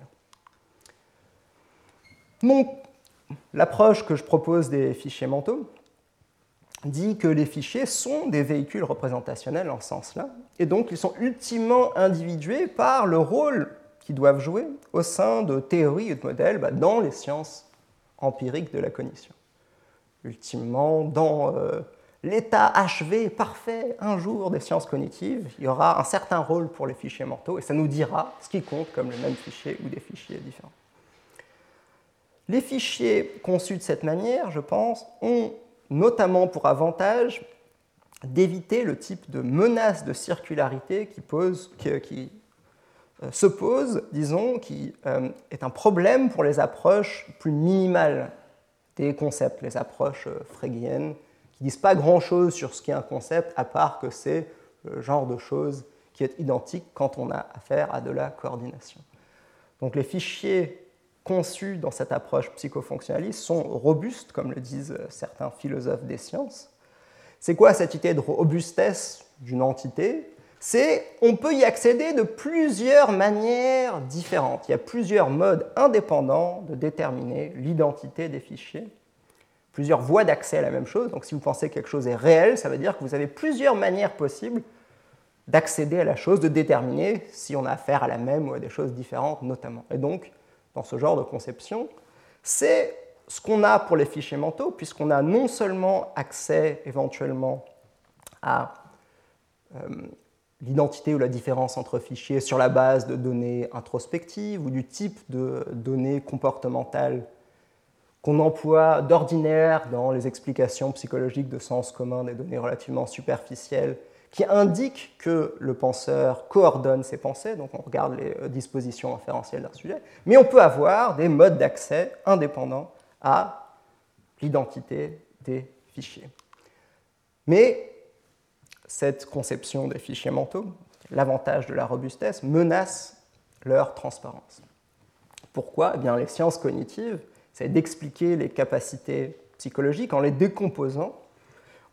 Donc, l'approche que je propose des fichiers mentaux dit que les fichiers sont des véhicules représentationnels en ce sens-là, et donc ils sont ultimement individués par le rôle qu'ils doivent jouer au sein de théories et de modèles dans les sciences empiriques de la cognition. Ultimement, dans l'état achevé, parfait, un jour des sciences cognitives, il y aura un certain rôle pour les fichiers mentaux, et ça nous dira ce qui compte comme le même fichier ou des fichiers différents. Les fichiers conçus de cette manière, je pense, ont notamment pour avantage d'éviter le type de menace de circularité qui se pose, disons, qui est un problème pour les approches plus minimales des concepts, les approches frégéiennes, qui ne disent pas grand-chose sur ce qu'est un concept, à part que c'est le genre de chose qui est identique quand on a affaire à de la coordination. Donc les fichiers conçus dans cette approche psychofonctionnaliste sont robustes, comme le disent certains philosophes des sciences. C'est quoi cette idée de robustesse d'une entité ? C'est on peut y accéder de plusieurs manières différentes. Il y a plusieurs modes indépendants de déterminer l'identité des fichiers, plusieurs voies d'accès à la même chose. Donc si vous pensez que quelque chose est réel, ça veut dire que vous avez plusieurs manières possibles d'accéder à la chose, de déterminer si on a affaire à la même ou à des choses différentes notamment. Et donc, dans ce genre de conception, c'est ce qu'on a pour les fichiers mentaux, puisqu'on a non seulement accès éventuellement à l'identité ou la différence entre fichiers sur la base de données introspectives ou du type de données comportementales qu'on emploie d'ordinaire dans les explications psychologiques de sens commun des données relativement superficielles qui indiquent que le penseur coordonne ses pensées, donc on regarde les dispositions inférentielles d'un sujet, mais on peut avoir des modes d'accès indépendants à l'identité des fichiers. Mais cette conception des fichiers mentaux, l'avantage de la robustesse, menace leur transparence. Pourquoi ? Eh bien, les sciences cognitives, c'est d'expliquer les capacités psychologiques en les décomposant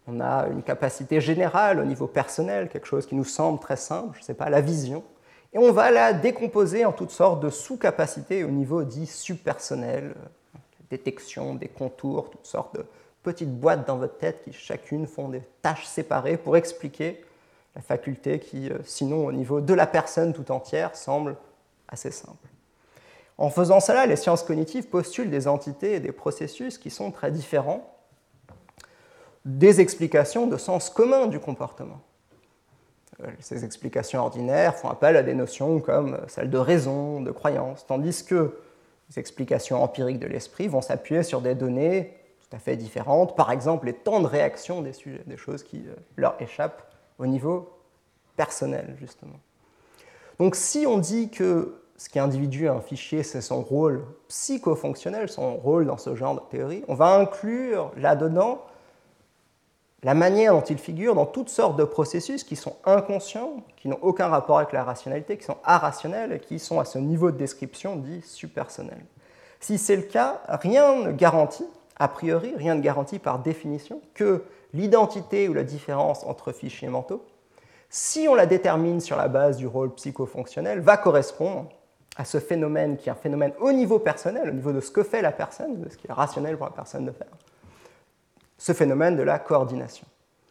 On a une capacité générale au niveau personnel, quelque chose qui nous semble très simple, je ne sais pas, la vision. Et on va la décomposer en toutes sortes de sous-capacités au niveau dit subpersonnel, détection, des contours, toutes sortes de petites boîtes dans votre tête qui chacune font des tâches séparées pour expliquer la faculté qui, sinon au niveau de la personne tout entière, semble assez simple. En faisant cela, les sciences cognitives postulent des entités et des processus qui sont très différents des explications de sens commun du comportement. Ces explications ordinaires font appel à des notions comme celles de raison, de croyance, tandis que les explications empiriques de l'esprit vont s'appuyer sur des données tout à fait différentes, par exemple les temps de réaction des sujets, des choses qui leur échappent au niveau personnel, justement. Donc si on dit que ce qui individue un fichier, c'est son rôle psychofonctionnel, son rôle dans ce genre de théorie, on va inclure là-dedans la manière dont il figure dans toutes sortes de processus qui sont inconscients, qui n'ont aucun rapport avec la rationalité, qui sont arrationnels et qui sont à ce niveau de description dit subpersonnel. Si c'est le cas, rien ne garantit, a priori, rien ne garantit par définition que l'identité ou la différence entre fichiers mentaux, si on la détermine sur la base du rôle psychofonctionnel, va correspondre à ce phénomène qui est un phénomène au niveau personnel, au niveau de ce que fait la personne, de ce qui est rationnel pour la personne de faire. Ce phénomène de la coordination.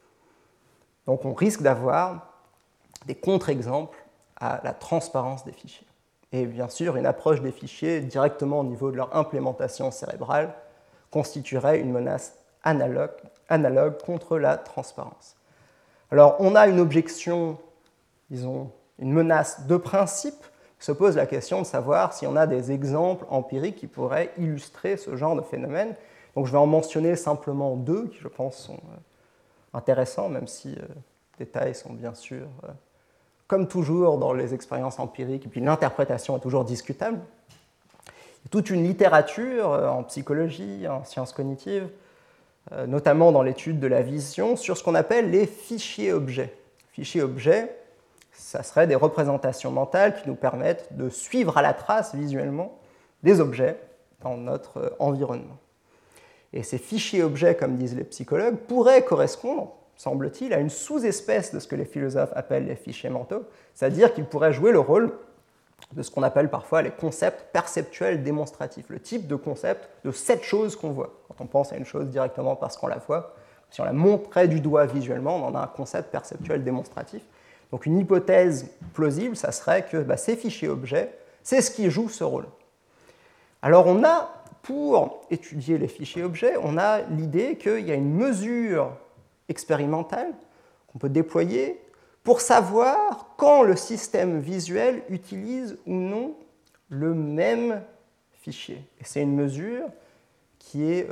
Donc on risque d'avoir des contre-exemples à la transparence des fichiers. Et bien sûr, une approche des fichiers directement au niveau de leur implémentation cérébrale constituerait une menace analogue contre la transparence. Alors on a une objection, disons, une menace de principe, qui se pose la question de savoir si on a des exemples empiriques qui pourraient illustrer ce genre de phénomène. Donc je vais en mentionner simplement deux qui, je pense, sont intéressants, même si les détails sont bien sûr, comme toujours dans les expériences empiriques, et puis l'interprétation est toujours discutable. Il y a toute une littérature en psychologie, en sciences cognitives, notamment dans l'étude de la vision, sur ce qu'on appelle les fichiers-objets. Fichiers-objets, ça serait des représentations mentales qui nous permettent de suivre à la trace visuellement des objets dans notre environnement. Et ces fichiers-objets, comme disent les psychologues, pourraient correspondre, semble-t-il, à une sous-espèce de ce que les philosophes appellent les fichiers mentaux, c'est-à-dire qu'ils pourraient jouer le rôle de ce qu'on appelle parfois les concepts perceptuels démonstratifs, le type de concept de cette chose qu'on voit. Quand on pense à une chose directement parce qu'on la voit, si on la montrait du doigt visuellement, on en a un concept perceptuel démonstratif. Donc une hypothèse plausible, ça serait que ces fichiers-objets, c'est ce qui joue ce rôle. Alors on a, pour étudier les fichiers-objets, on a l'idée qu'il y a une mesure expérimentale qu'on peut déployer pour savoir quand le système visuel utilise ou non le même fichier. Et c'est une mesure qui est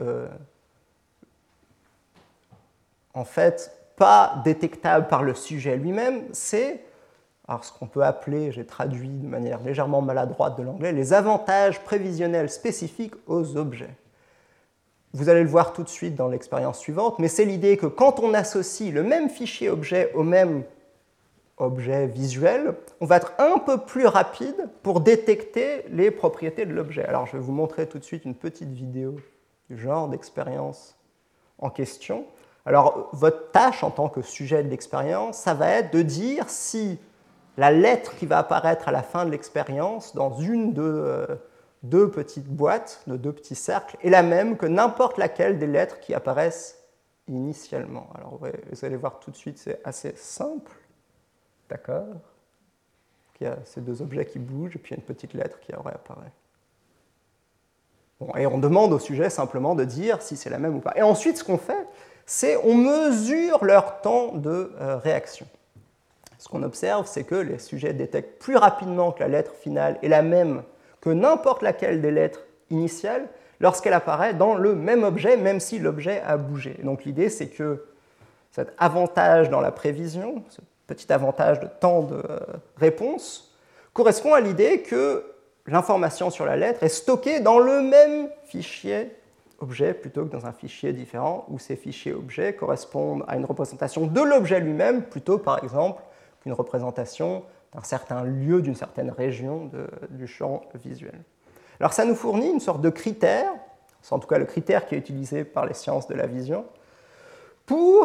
en fait pas détectable par le sujet lui-même, c'est ce qu'on peut appeler, j'ai traduit de manière légèrement maladroite de l'anglais, les avantages prévisionnels spécifiques aux objets. Vous allez le voir tout de suite dans l'expérience suivante, mais c'est l'idée que quand on associe le même fichier objet au même objet visuel, on va être un peu plus rapide pour détecter les propriétés de l'objet. Alors je vais vous montrer tout de suite une petite vidéo du genre d'expérience en question. Alors votre tâche en tant que sujet de l'expérience, ça va être de dire si la lettre qui va apparaître à la fin de l'expérience dans une de deux petites boîtes, de deux petits cercles, est la même que n'importe laquelle des lettres qui apparaissent initialement. Alors vous allez voir tout de suite, c'est assez simple. D'accord. Il y a ces deux objets qui bougent, et puis il y a une petite lettre qui réapparaît. Bon, et on demande au sujet simplement de dire si c'est la même ou pas. Et ensuite, ce qu'on fait, c'est on mesure leur temps de réaction. Ce qu'on observe, c'est que les sujets détectent plus rapidement que la lettre finale est la même que n'importe laquelle des lettres initiales lorsqu'elle apparaît dans le même objet, même si l'objet a bougé. Et donc l'idée, c'est que cet avantage dans la prévision, ce petit avantage de temps de réponse, correspond à l'idée que l'information sur la lettre est stockée dans le même fichier objet plutôt que dans un fichier différent où ces fichiers objets correspondent à une représentation de l'objet lui-même plutôt, par exemple, qu'une représentation d'un certain lieu, d'une certaine région du champ visuel. Alors ça nous fournit une sorte de critère, c'est en tout cas le critère qui est utilisé par les sciences de la vision, pour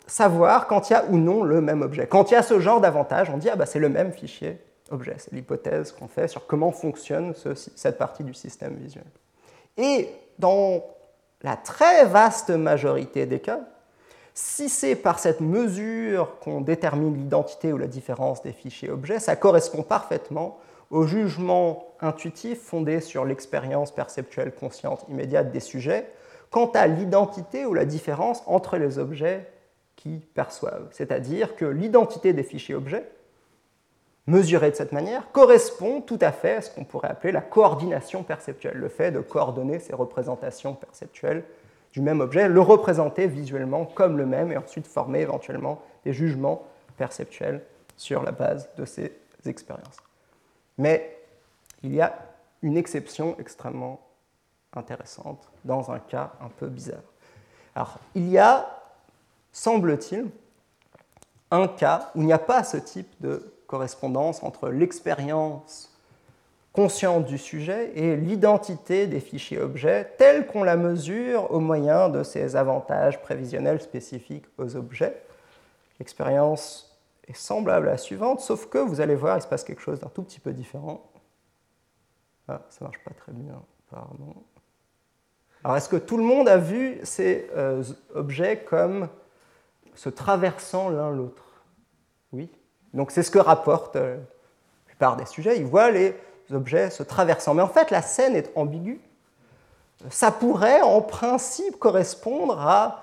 savoir quand il y a ou non le même objet. Quand il y a ce genre d'avantage, on dit c'est le même fichier objet. C'est l'hypothèse qu'on fait sur comment fonctionne cette partie du système visuel. Et dans la très vaste majorité des cas, si c'est par cette mesure qu'on détermine l'identité ou la différence des fichiers objets, ça correspond parfaitement au jugement intuitif fondé sur l'expérience perceptuelle consciente immédiate des sujets quant à l'identité ou la différence entre les objets qu'ils perçoivent. C'est-à-dire que l'identité des fichiers objets, mesurée de cette manière, correspond tout à fait à ce qu'on pourrait appeler la coordination perceptuelle, le fait de coordonner ces représentations perceptuelles du même objet, le représenter visuellement comme le même et ensuite former éventuellement des jugements perceptuels sur la base de ces expériences. Mais il y a une exception extrêmement intéressante dans un cas un peu bizarre. Alors, il y a, semble-t-il, un cas où il n'y a pas ce type de correspondance entre l'expérience consciente du sujet et l'identité des fichiers objets telle qu'on la mesure au moyen de ces avantages prévisionnels spécifiques aux objets. L'expérience est semblable à la suivante, sauf que vous allez voir, il se passe quelque chose d'un tout petit peu différent. Ah, ça ne marche pas très bien, pardon. Alors, est-ce que tout le monde a vu ces objets comme se traversant l'un l'autre? Oui. Donc, c'est ce que rapportent la plupart des sujets. Ils voient les objets se traversant. Mais en fait, la scène est ambiguë. Ça pourrait, en principe, correspondre à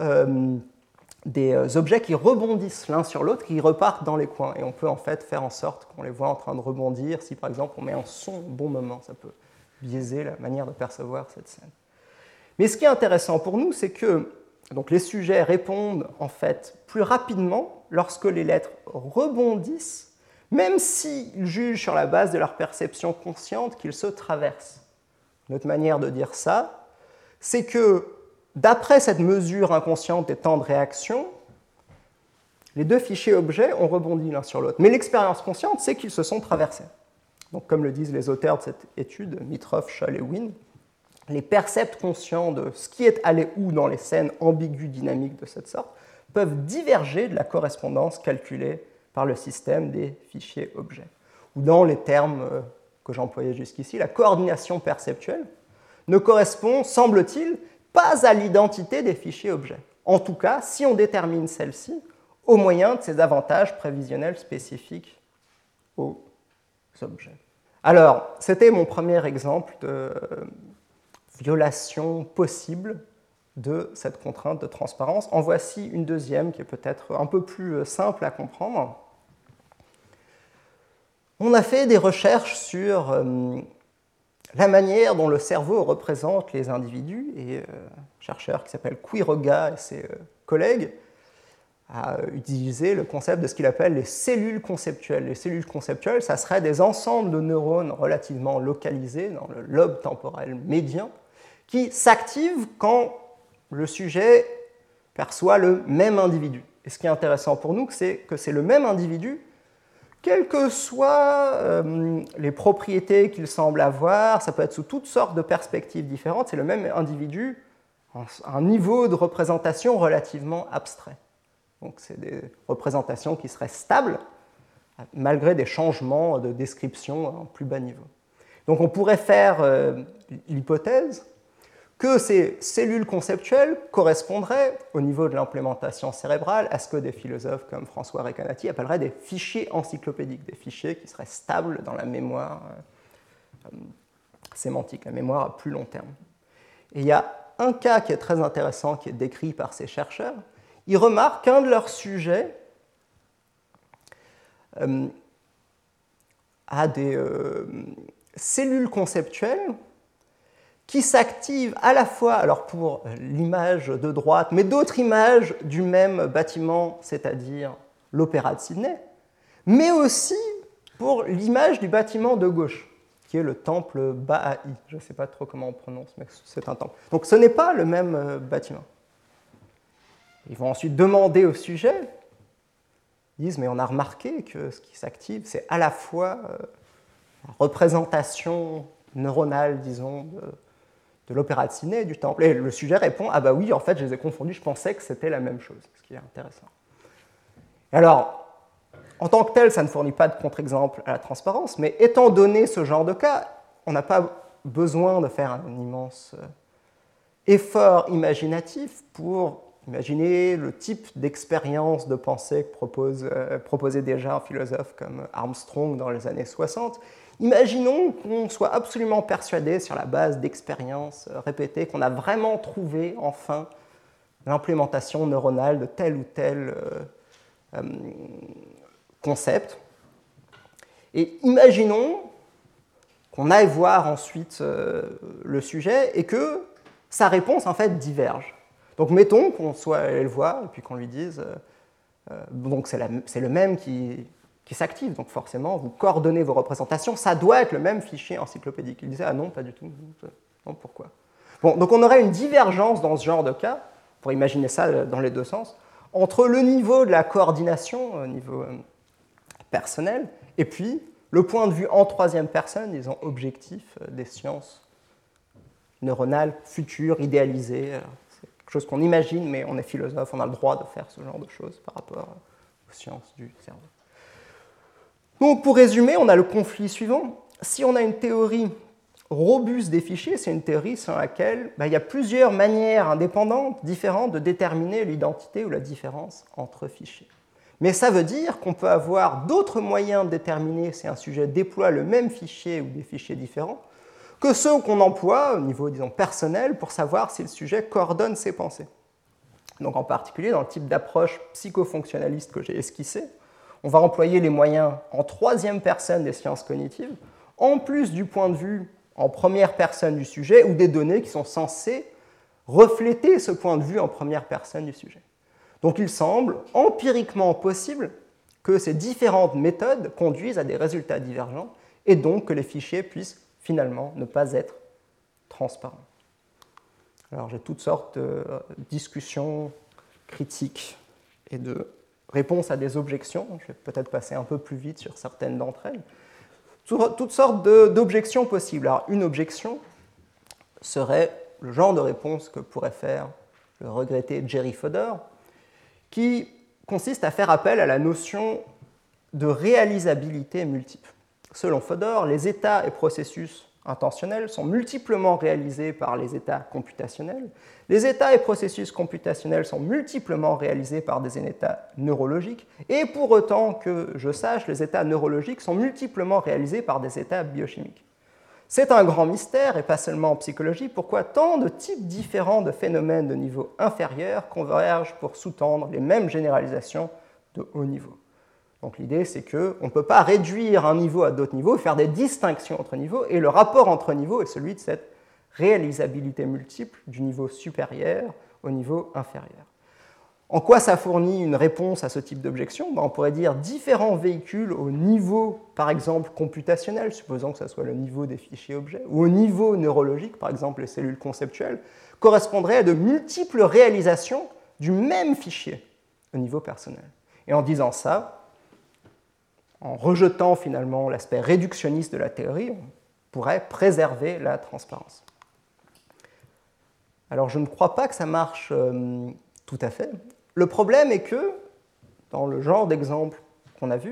des objets qui rebondissent l'un sur l'autre, qui repartent dans les coins. Et on peut en fait faire en sorte qu'on les voit en train de rebondir. Si, par exemple, on met un son au bon moment, ça peut biaiser la manière de percevoir cette scène. Mais ce qui est intéressant pour nous, c'est que donc, les sujets répondent en fait plus rapidement lorsque les lettres rebondissent, même s'ils jugent sur la base de leur perception consciente qu'ils se traversent. Une autre manière de dire ça, c'est que d'après cette mesure inconsciente des temps de réaction, les deux fichiers objets ont rebondi l'un sur l'autre. Mais l'expérience consciente, c'est qu'ils se sont traversés. Donc, comme le disent les auteurs de cette étude, Mitroff, Scholl et Wynne, les percepts conscients de ce qui est allé où dans les scènes ambiguës dynamiques de cette sorte peuvent diverger de la correspondance calculée par le système des fichiers objets. Ou dans les termes que j'employais jusqu'ici, la coordination perceptuelle ne correspond, semble-t-il, pas à l'identité des fichiers objets. En tout cas, si on détermine celle-ci au moyen de ces avantages prévisionnels spécifiques aux objets. Alors, c'était mon premier exemple de violation possible de cette contrainte de transparence. En voici une deuxième qui est peut-être un peu plus simple à comprendre. On a fait des recherches sur la manière dont le cerveau représente les individus et un chercheur qui s'appelle Quiroga et ses collègues a utilisé le concept de ce qu'il appelle les cellules conceptuelles. Les cellules conceptuelles, ça serait des ensembles de neurones relativement localisés dans le lobe temporel médian qui s'activent quand le sujet perçoit le même individu. Et ce qui est intéressant pour nous, c'est que c'est le même individu, quelles que soient les propriétés qu'il semble avoir, ça peut être sous toutes sortes de perspectives différentes, c'est le même individu à un niveau de représentation relativement abstrait. Donc c'est des représentations qui seraient stables, malgré des changements de description à un plus bas niveau. Donc on pourrait faire l'hypothèse que ces cellules conceptuelles correspondraient, au niveau de l'implémentation cérébrale, à ce que des philosophes comme François Recanati appelleraient des fichiers encyclopédiques, des fichiers qui seraient stables dans la mémoire sémantique, la mémoire à plus long terme. Et il y a un cas qui est très intéressant, qui est décrit par ces chercheurs. Ils remarquent qu'un de leurs sujets a des cellules conceptuelles qui s'activent à la fois alors pour l'image de droite, mais d'autres images du même bâtiment, c'est-à-dire l'Opéra de Sydney, mais aussi pour l'image du bâtiment de gauche, qui est le temple Baha'i. Je ne sais pas trop comment on prononce, mais c'est un temple. Donc ce n'est pas le même bâtiment. Ils vont ensuite demander au sujet, ils disent, mais on a remarqué que ce qui s'active, c'est à la fois la représentation neuronale, disons, l'opéra de Sydney et du temple. Et le sujet répond, ah bah oui, en fait, je les ai confondus, je pensais que c'était la même chose, ce qui est intéressant. Et alors, en tant que tel, ça ne fournit pas de contre-exemple à la transparence, mais étant donné ce genre de cas, on n'a pas besoin de faire un immense effort imaginatif pour imaginer le type d'expérience de pensée que proposait déjà un philosophe comme Armstrong dans les années 60. Imaginons qu'on soit absolument persuadé, sur la base d'expériences répétées, qu'on a vraiment trouvé enfin l'implémentation neuronale de tel ou tel concept. Et imaginons qu'on aille voir ensuite le sujet et que sa réponse en fait diverge. Donc mettons qu'on soit allé le voir et puis qu'on lui dise donc c'est le même qui s'active, donc forcément vous coordonnez vos représentations, ça doit être le même fichier encyclopédique. Il disait ah non, pas du tout. Non, pourquoi? Bon, donc on aurait une divergence dans ce genre de cas, pour imaginer ça dans les deux sens, entre le niveau de la coordination au niveau personnel et puis le point de vue en troisième personne, disons objectif des sciences neuronales futures, idéalisées. C'est quelque chose qu'on imagine, mais on est philosophe, on a le droit de faire ce genre de choses par rapport aux sciences du cerveau. Donc pour résumer, on a le conflit suivant. Si on a une théorie robuste des fichiers, c'est une théorie selon laquelle il y a plusieurs manières indépendantes, différentes, de déterminer l'identité ou la différence entre fichiers. Mais ça veut dire qu'on peut avoir d'autres moyens de déterminer si un sujet déploie le même fichier ou des fichiers différents que ceux qu'on emploie au niveau, disons, personnel pour savoir si le sujet coordonne ses pensées. Donc en particulier, dans le type d'approche psychofonctionnaliste que j'ai esquissé, on va employer les moyens en troisième personne des sciences cognitives, en plus du point de vue en première personne du sujet ou des données qui sont censées refléter ce point de vue en première personne du sujet. Donc il semble empiriquement possible que ces différentes méthodes conduisent à des résultats divergents et donc que les fichiers puissent finalement ne pas être transparents. Alors j'ai toutes sortes de discussions critiques et de réponses à des objections. Je vais peut-être passer un peu plus vite sur certaines d'entre elles. Toutes sortes d'objections possibles. Alors une objection serait le genre de réponse que pourrait faire le regretté Jerry Fodor, qui consiste à faire appel à la notion de réalisabilité multiple. Selon Fodor, les états et processus intentionnels sont multiplement réalisés par les états computationnels. Les états et processus computationnels sont multiplement réalisés par des états neurologiques. Et pour autant que je sache, les états neurologiques sont multiplement réalisés par des états biochimiques. C'est un grand mystère, et pas seulement en psychologie, pourquoi tant de types différents de phénomènes de niveau inférieur convergent pour sous-tendre les mêmes généralisations de haut niveau. Donc l'idée, c'est qu'on ne peut pas réduire un niveau à d'autres niveaux, faire des distinctions entre niveaux, et le rapport entre niveaux est celui de cette réalisabilité multiple du niveau supérieur au niveau inférieur. En quoi ça fournit une réponse à ce type d'objection? On pourrait dire différents véhicules au niveau, par exemple, computationnel, supposons que ce soit le niveau des fichiers objets, ou au niveau neurologique, par exemple les cellules conceptuelles, correspondraient à de multiples réalisations du même fichier au niveau personnel. Et en disant ça, en rejetant finalement l'aspect réductionniste de la théorie, on pourrait préserver la transparence. Alors je ne crois pas que ça marche tout à fait. Le problème est que, dans le genre d'exemple qu'on a vu,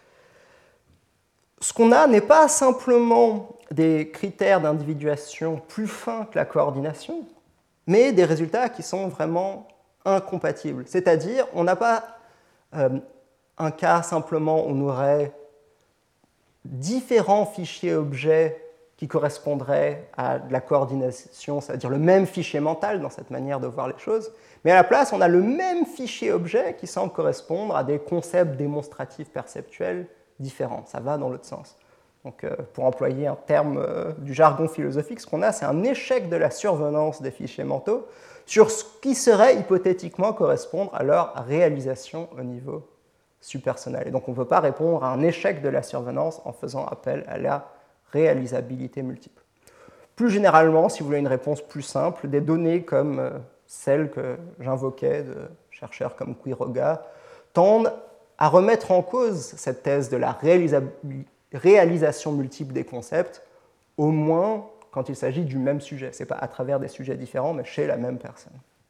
ce qu'on a n'est pas simplement des critères d'individuation plus fins que la coordination, mais des résultats qui sont vraiment incompatibles. C'est-à-dire, on n'a pas un cas simplement où on aurait différents fichiers objets qui correspondraient à de la coordination, c'est-à-dire le même fichier mental dans cette manière de voir les choses, mais à la place, on a le même fichier objet qui semble correspondre à des concepts démonstratifs perceptuels différents. Ça va dans l'autre sens. Donc, pour employer un terme du jargon philosophique, ce qu'on a, c'est un échec de la survenance des fichiers mentaux sur ce qui serait hypothétiquement correspondre à leur réalisation au niveau subpersonnel. Et donc, on ne peut pas répondre à un échec de la survenance en faisant appel à la réalisabilité multiple. Plus généralement, si vous voulez une réponse plus simple, des données comme celles que j'invoquais de chercheurs comme Quiroga tendent à remettre en cause cette thèse de la réalisation multiple des concepts, au moins quand il s'agit du même sujet. Ce n'est pas à travers des sujets différents, mais chez la même personne.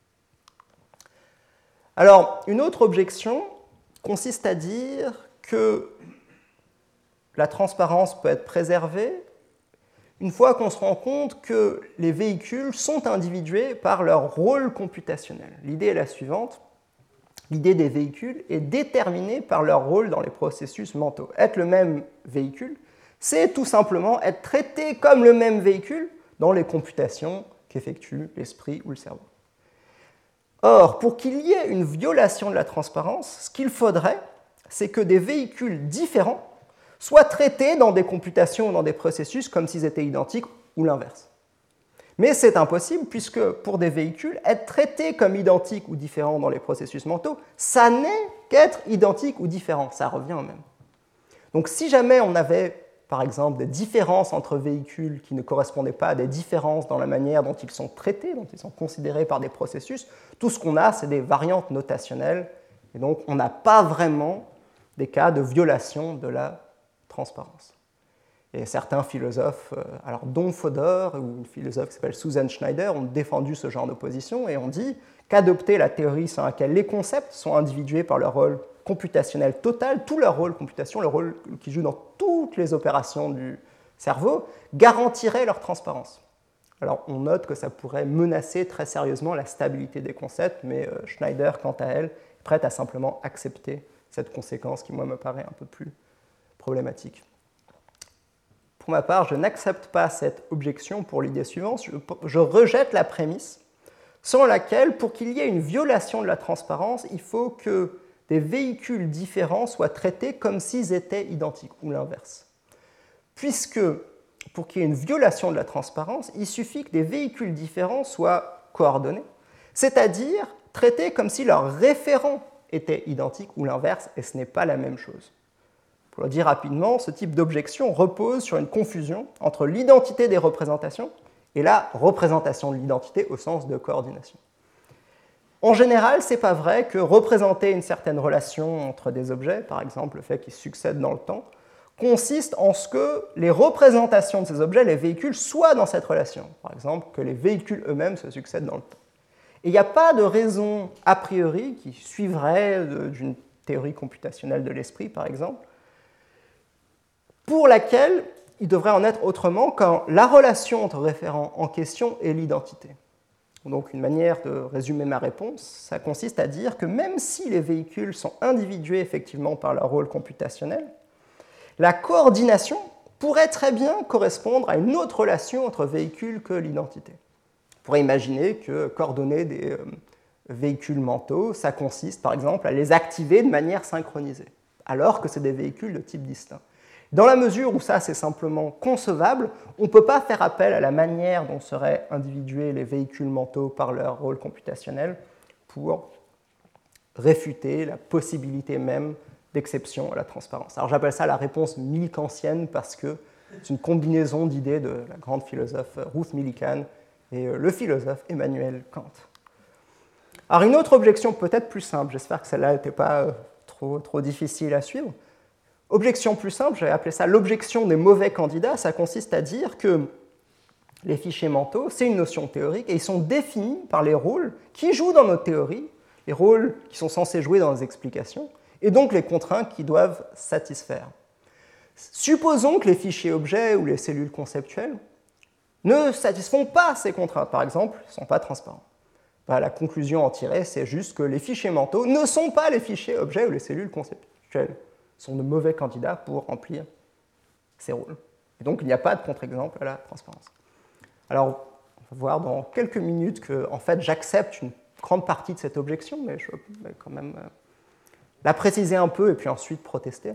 Alors, une autre objection consiste à dire que la transparence peut être préservée une fois qu'on se rend compte que les véhicules sont individués par leur rôle computationnel. L'idée est la suivante. L'idée des véhicules est déterminée par leur rôle dans les processus mentaux. Être le même véhicule, c'est tout simplement être traité comme le même véhicule dans les computations qu'effectue l'esprit ou le cerveau. Or, pour qu'il y ait une violation de la transparence, ce qu'il faudrait, c'est que des véhicules différents soient traités dans des computations ou dans des processus comme s'ils étaient identiques ou l'inverse. Mais c'est impossible puisque pour des véhicules, être traités comme identiques ou différents dans les processus mentaux, ça n'est qu'être identique ou différent, ça revient au même. Donc si jamais on avait, par exemple, des différences entre véhicules qui ne correspondaient pas à des différences dans la manière dont ils sont traités, dont ils sont considérés par des processus, tout ce qu'on a, c'est des variantes notationnelles, et donc on n'a pas vraiment des cas de violation de la transparence. Et certains philosophes, alors dont Fodor ou une philosophe qui s'appelle Susan Schneider, ont défendu ce genre de position et ont dit qu'adopter la théorie selon laquelle les concepts sont individués par leur rôle computationnel total, tout leur rôle computation, le rôle qu'ils jouent dans toutes les opérations du cerveau, garantirait leur transparence. Alors on note que ça pourrait menacer très sérieusement la stabilité des concepts, mais Schneider, quant à elle, est prête à simplement accepter cette conséquence qui, moi, me paraît un peu plus problématique. Pour ma part, je n'accepte pas cette objection pour l'idée suivante. Je rejette la prémisse selon laquelle, pour qu'il y ait une violation de la transparence, il faut que des véhicules différents soient traités comme s'ils étaient identiques, ou l'inverse. Puisque, pour qu'il y ait une violation de la transparence, il suffit que des véhicules différents soient coordonnés, c'est-à-dire traités comme si leur référent était identique, ou l'inverse, et ce n'est pas la même chose. Pour le dire rapidement, ce type d'objection repose sur une confusion entre l'identité des représentations et la représentation de l'identité au sens de coordination. En général, ce n'est pas vrai que représenter une certaine relation entre des objets, par exemple le fait qu'ils succèdent dans le temps, consiste en ce que les représentations de ces objets, les véhicules, soient dans cette relation. Par exemple, que les véhicules eux-mêmes se succèdent dans le temps. Et il n'y a pas de raison a priori qui suivrait d'une théorie computationnelle de l'esprit, par exemple, pour laquelle il devrait en être autrement quand la relation entre référents en question est l'identité. Donc une manière de résumer ma réponse, ça consiste à dire que même si les véhicules sont individués effectivement par leur rôle computationnel, la coordination pourrait très bien correspondre à une autre relation entre véhicules que l'identité. On pourrait imaginer que coordonner des véhicules mentaux, ça consiste par exemple à les activer de manière synchronisée, alors que c'est des véhicules de type distinct. Dans la mesure où ça c'est simplement concevable, on ne peut pas faire appel à la manière dont seraient individués les véhicules mentaux par leur rôle computationnel pour réfuter la possibilité même d'exception à la transparence. Alors j'appelle ça la réponse millikantienne parce que c'est une combinaison d'idées de la grande philosophe Ruth Millikan et le philosophe Emmanuel Kant. Alors une autre objection peut-être plus simple, j'espère que celle-là n'était pas trop difficile à suivre. Objection plus simple, j'avais appelé ça l'objection des mauvais candidats, ça consiste à dire que les fichiers mentaux, c'est une notion théorique et ils sont définis par les rôles qui jouent dans nos théories, les rôles qui sont censés jouer dans les explications, et donc les contraintes qui doivent satisfaire. Supposons que les fichiers objets ou les cellules conceptuelles ne satisfont pas ces contraintes, par exemple, ils ne sont pas transparents. La conclusion en tirée, c'est juste que les fichiers mentaux ne sont pas les fichiers objets ou les cellules conceptuelles. Sont de mauvais candidats pour remplir ces rôles. Et donc, il n'y a pas de contre-exemple à la transparence. Alors, on va voir dans quelques minutes que, en fait, j'accepte une grande partie de cette objection, mais je vais quand même la préciser un peu et puis ensuite protester.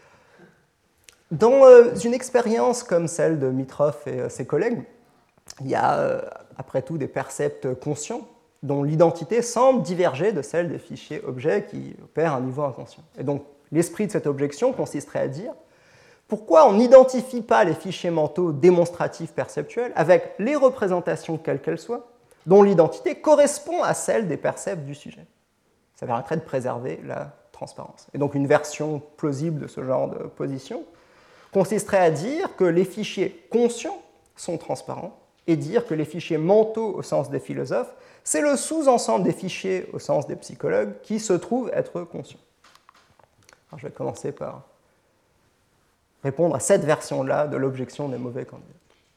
Dans une expérience comme celle de Mitrov et ses collègues, il y a, après tout, des percepts conscients dont l'identité semble diverger de celle des fichiers objets qui opèrent à un niveau inconscient. Et donc, l'esprit de cette objection consisterait à dire pourquoi on n'identifie pas les fichiers mentaux démonstratifs perceptuels avec les représentations quelles qu'elles soient, dont l'identité correspond à celle des percepts du sujet. Ça permettrait de préserver la transparence. Et donc une version plausible de ce genre de position consisterait à dire que les fichiers conscients sont transparents et dire que les fichiers mentaux au sens des philosophes, c'est le sous-ensemble des fichiers au sens des psychologues qui se trouvent être conscients. Alors, je vais commencer par répondre à cette version-là de l'objection des mauvais candidats.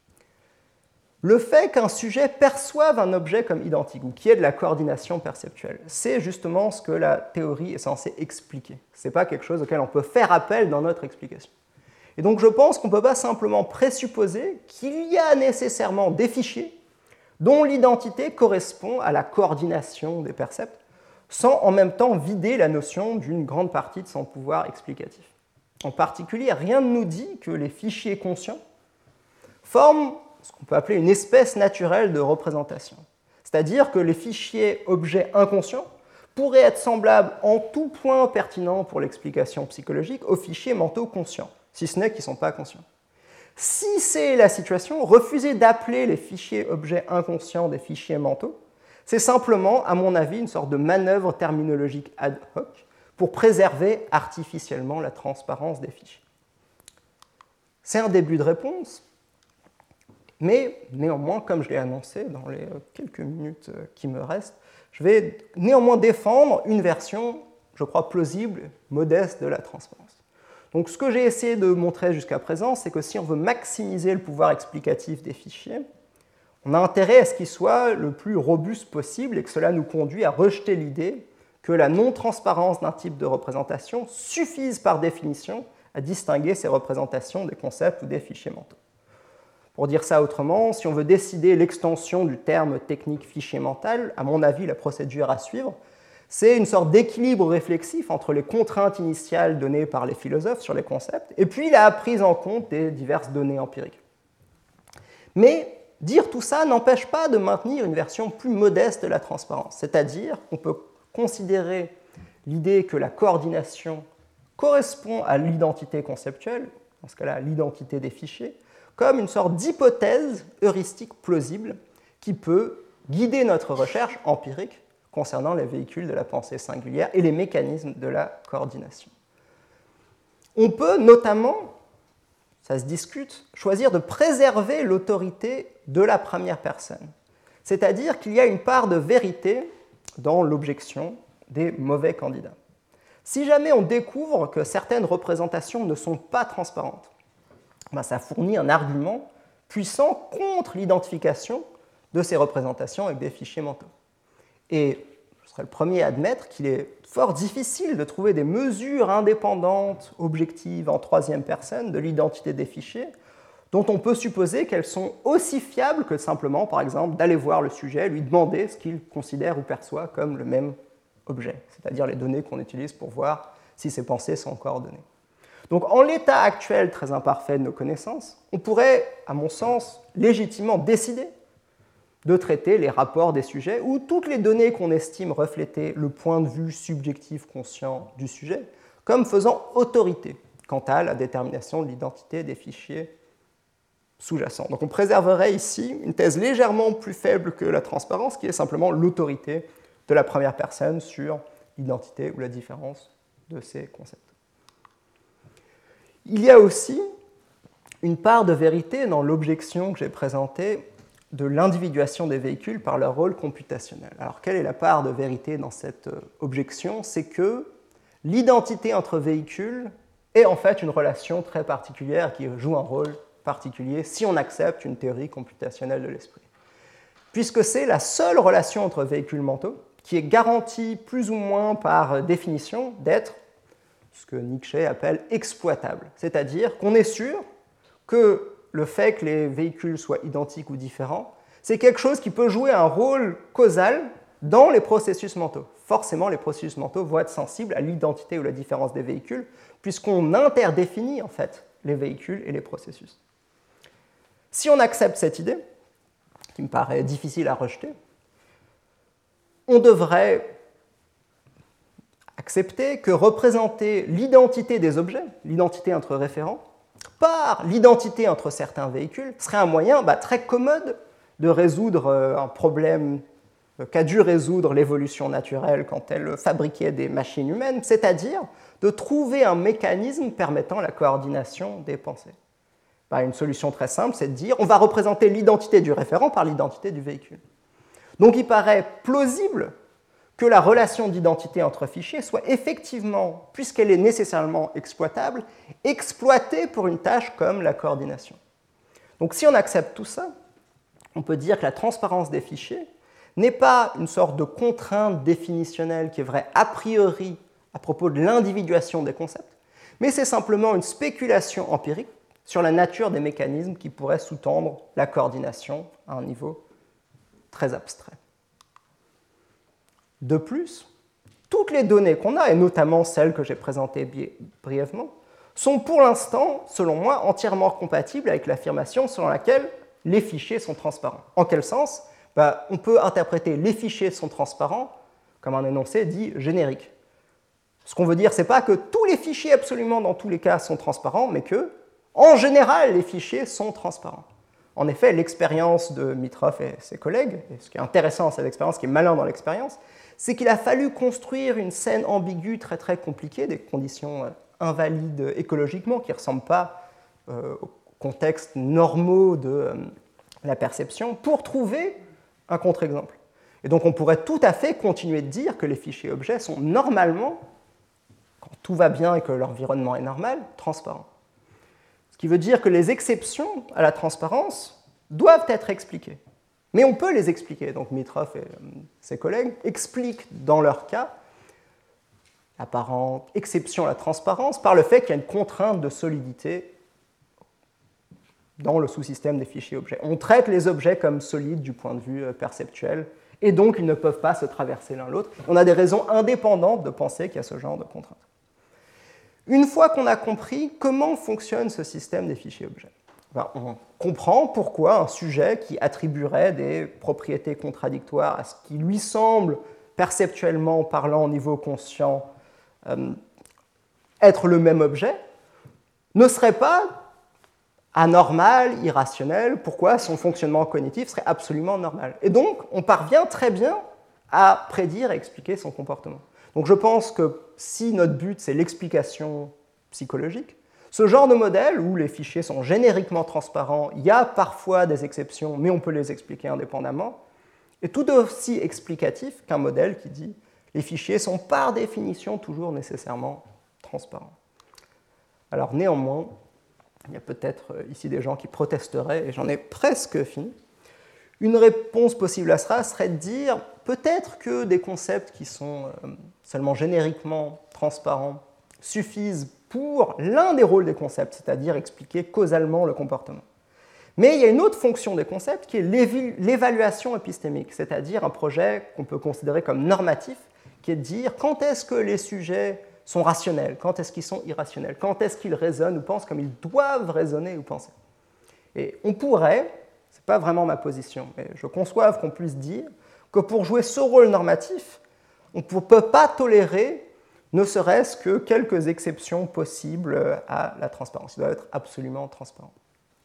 Le fait qu'un sujet perçoive un objet comme identique, ou qu'il y ait de la coordination perceptuelle, c'est justement ce que la théorie est censée expliquer. Ce n'est pas quelque chose auquel on peut faire appel dans notre explication. Et donc je pense qu'on ne peut pas simplement présupposer qu'il y a nécessairement des fichiers dont l'identité correspond à la coordination des percepts, sans en même temps vider la notion d'une grande partie de son pouvoir explicatif. En particulier, rien ne nous dit que les fichiers conscients forment ce qu'on peut appeler une espèce naturelle de représentation. C'est-à-dire que les fichiers objets inconscients pourraient être semblables en tout point pertinent pour l'explication psychologique aux fichiers mentaux conscients, si ce n'est qu'ils ne sont pas conscients. Si c'est la situation, refuser d'appeler les fichiers objets inconscients des fichiers mentaux, c'est simplement, à mon avis, une sorte de manœuvre terminologique ad hoc pour préserver artificiellement la transparence des fichiers. C'est un début de réponse. Mais néanmoins, comme je l'ai annoncé dans les quelques minutes qui me restent, je vais néanmoins défendre une version, je crois, plausible, modeste de la transparence. Donc ce que j'ai essayé de montrer jusqu'à présent, c'est que si on veut maximiser le pouvoir explicatif des fichiers, on a intérêt à ce qu'il soit le plus robuste possible et que cela nous conduit à rejeter l'idée que la non-transparence d'un type de représentation suffise par définition à distinguer ces représentations des concepts ou des fichiers mentaux. Pour dire ça autrement, si on veut décider l'extension du terme technique fichier mental, à mon avis, la procédure à suivre, c'est une sorte d'équilibre réflexif entre les contraintes initiales données par les philosophes sur les concepts et puis la prise en compte des diverses données empiriques. Mais dire tout ça n'empêche pas de maintenir une version plus modeste de la transparence, c'est-à-dire qu'on peut considérer l'idée que la coordination correspond à l'identité conceptuelle, dans ce cas-là l'identité des fichiers, comme une sorte d'hypothèse heuristique plausible qui peut guider notre recherche empirique concernant les véhicules de la pensée singulière et les mécanismes de la coordination. On peut notamment, ça se discute, choisir de préserver l'autorité de la première personne, c'est-à-dire qu'il y a une part de vérité dans l'objection des mauvais candidats. Si jamais on découvre que certaines représentations ne sont pas transparentes, ça fournit un argument puissant contre l'identification de ces représentations avec des fichiers mentaux. Et je serais le premier à admettre qu'il est fort difficile de trouver des mesures indépendantes, objectives, en troisième personne de l'identité des fichiers, dont on peut supposer qu'elles sont aussi fiables que simplement, par exemple, d'aller voir le sujet, lui demander ce qu'il considère ou perçoit comme le même objet, c'est-à-dire les données qu'on utilise pour voir si ses pensées sont coordonnées. Donc, en l'état actuel très imparfait de nos connaissances, on pourrait, à mon sens, légitimement décider de traiter les rapports des sujets ou toutes les données qu'on estime refléter le point de vue subjectif conscient du sujet comme faisant autorité quant à la détermination de l'identité des fichiers sous-jacents. Donc, on préserverait ici une thèse légèrement plus faible que la transparence, qui est simplement l'autorité de la première personne sur l'identité ou la différence de ces concepts. Il y a aussi une part de vérité dans l'objection que j'ai présentée de l'individuation des véhicules par leur rôle computationnel. Alors, quelle est la part de vérité dans cette objection? C'est que l'identité entre véhicules est en fait une relation très particulière qui joue un rôle particulier si on accepte une théorie computationnelle de l'esprit. Puisque c'est la seule relation entre véhicules mentaux qui est garantie plus ou moins par définition d'être ce que Nietzsche appelle exploitable. C'est-à-dire qu'on est sûr que le fait que les véhicules soient identiques ou différents, c'est quelque chose qui peut jouer un rôle causal dans les processus mentaux. Forcément, les processus mentaux vont être sensibles à l'identité ou la différence des véhicules, puisqu'on interdéfinit en fait les véhicules et les processus. Si on accepte cette idée, qui me paraît difficile à rejeter, on devrait accepter que représenter l'identité des objets, l'identité entre référents, par l'identité entre certains véhicules, serait un moyen très commode de résoudre un problème qu'a dû résoudre l'évolution naturelle quand elle fabriquait des machines humaines, c'est-à-dire de trouver un mécanisme permettant la coordination des pensées. Une solution très simple, c'est de dire on va représenter l'identité du référent par l'identité du véhicule. Donc il paraît plausible que la relation d'identité entre fichiers soit effectivement, puisqu'elle est nécessairement exploitable, exploitée pour une tâche comme la coordination. Donc si on accepte tout ça, on peut dire que la transparence des fichiers n'est pas une sorte de contrainte définitionnelle qui est vraie a priori à propos de l'individuation des concepts, mais c'est simplement une spéculation empirique sur la nature des mécanismes qui pourraient sous-tendre la coordination à un niveau très abstrait. De plus, toutes les données qu'on a, et notamment celles que j'ai présentées brièvement, sont pour l'instant, selon moi, entièrement compatibles avec l'affirmation selon laquelle les fichiers sont transparents. En quel sens ? On peut interpréter les fichiers sont transparents comme un énoncé dit générique. Ce qu'on veut dire, ce n'est pas que tous les fichiers absolument dans tous les cas sont transparents, mais que, en général, les fichiers sont transparents. En effet, l'expérience de Mitrov et ses collègues, et ce qui est intéressant dans cette expérience, ce qui est malin dans l'expérience, c'est qu'il a fallu construire une scène ambiguë très très compliquée, des conditions invalides écologiquement, qui ne ressemblent pas aux contextes normaux de la perception, pour trouver un contre-exemple. Et donc on pourrait tout à fait continuer de dire que les fichiers objets sont normalement, quand tout va bien et que l'environnement est normal, transparents. Ce qui veut dire que les exceptions à la transparence doivent être expliquées. Mais on peut les expliquer. Donc Mitrov et ses collègues expliquent dans leur cas l'apparente exception à la transparence par le fait qu'il y a une contrainte de solidité dans le sous-système des fichiers objets. On traite les objets comme solides du point de vue perceptuel, et donc ils ne peuvent pas se traverser l'un l'autre. On a des raisons indépendantes de penser qu'il y a ce genre de contrainte. Une fois qu'on a compris comment fonctionne ce système des fichiers objets, on comprend pourquoi un sujet qui attribuerait des propriétés contradictoires à ce qui lui semble, perceptuellement parlant au niveau conscient, être le même objet, ne serait pas anormal, irrationnel, pourquoi son fonctionnement cognitif serait absolument normal. Et donc, on parvient très bien à prédire et expliquer son comportement. Donc je pense que si notre but, c'est l'explication psychologique, ce genre de modèle, où les fichiers sont génériquement transparents, il y a parfois des exceptions, mais on peut les expliquer indépendamment, est tout aussi explicatif qu'un modèle qui dit les fichiers sont par définition toujours nécessairement transparents. Alors néanmoins, il y a peut-être ici des gens qui protesteraient, et j'en ai presque fini. Une réponse possible à cela serait de dire peut-être que des concepts qui sont seulement génériquement transparents suffisent pour l'un des rôles des concepts, c'est-à-dire expliquer causalement le comportement. Mais il y a une autre fonction des concepts qui est l'évaluation épistémique, c'est-à-dire un projet qu'on peut considérer comme normatif, qui est de dire quand est-ce que les sujets sont rationnels, quand est-ce qu'ils sont irrationnels, quand est-ce qu'ils raisonnent ou pensent comme ils doivent raisonner ou penser. Et on pourrait, ce n'est pas vraiment ma position, mais je conçois qu'on puisse dire que pour jouer ce rôle normatif, on ne peut pas tolérer ne serait-ce que quelques exceptions possibles à la transparence. Il doit être absolument transparent.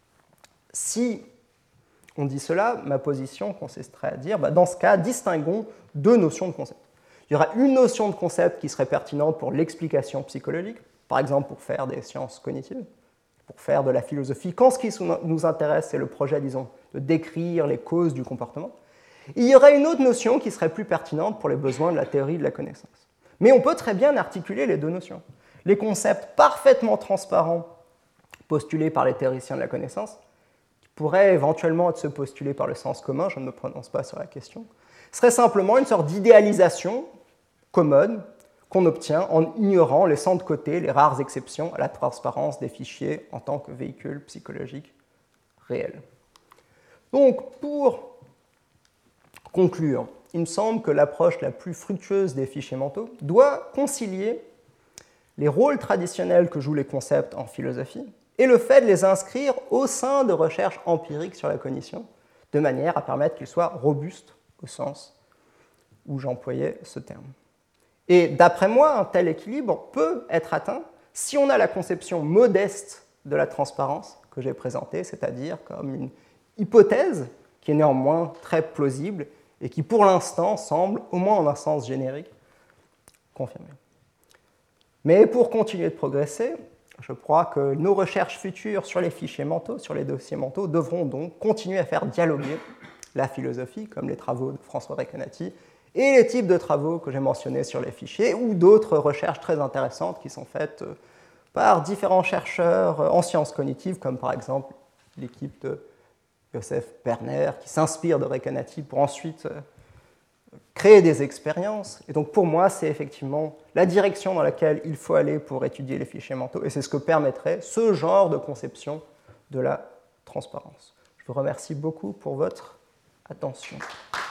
Si on dit cela, ma position consisterait à dire, dans ce cas, distinguons deux notions de concept. Il y aura une notion de concept qui serait pertinente pour l'explication psychologique, par exemple pour faire des sciences cognitives, pour faire de la philosophie, quand ce qui nous intéresse, c'est le projet, disons, de décrire les causes du comportement. Il y aurait une autre notion qui serait plus pertinente pour les besoins de la théorie de la connaissance. Mais on peut très bien articuler les deux notions. Les concepts parfaitement transparents postulés par les théoriciens de la connaissance, qui pourraient éventuellement être postulés par le sens commun, je ne me prononce pas sur la question, seraient simplement une sorte d'idéalisation commode qu'on obtient en ignorant, laissant de côté les rares exceptions à la transparence des fichiers en tant que véhicule psychologique réel. Donc, pour conclure, il me semble que l'approche la plus fructueuse des fichiers mentaux doit concilier les rôles traditionnels que jouent les concepts en philosophie et le fait de les inscrire au sein de recherches empiriques sur la cognition, de manière à permettre qu'ils soient robustes au sens où j'employais ce terme. Et d'après moi, un tel équilibre peut être atteint si on a la conception modeste de la transparence que j'ai présentée, c'est-à-dire comme une hypothèse qui est néanmoins très plausible et qui pour l'instant semble, au moins en un sens générique, confirmée. Mais pour continuer de progresser, Je crois que nos recherches futures sur les fichiers mentaux, sur les dossiers mentaux, devront donc continuer à faire dialoguer la philosophie, comme les travaux de François Recanati, et les types de travaux que j'ai mentionnés sur les fichiers, ou d'autres recherches très intéressantes qui sont faites par différents chercheurs en sciences cognitives, comme par exemple l'équipe de Joseph Berner, qui s'inspire de Recanati pour ensuite créer des expériences. Et donc pour moi, c'est effectivement la direction dans laquelle il faut aller pour étudier les fichiers mentaux, et c'est ce que permettrait ce genre de conception de la transparence. Je vous remercie beaucoup pour votre attention.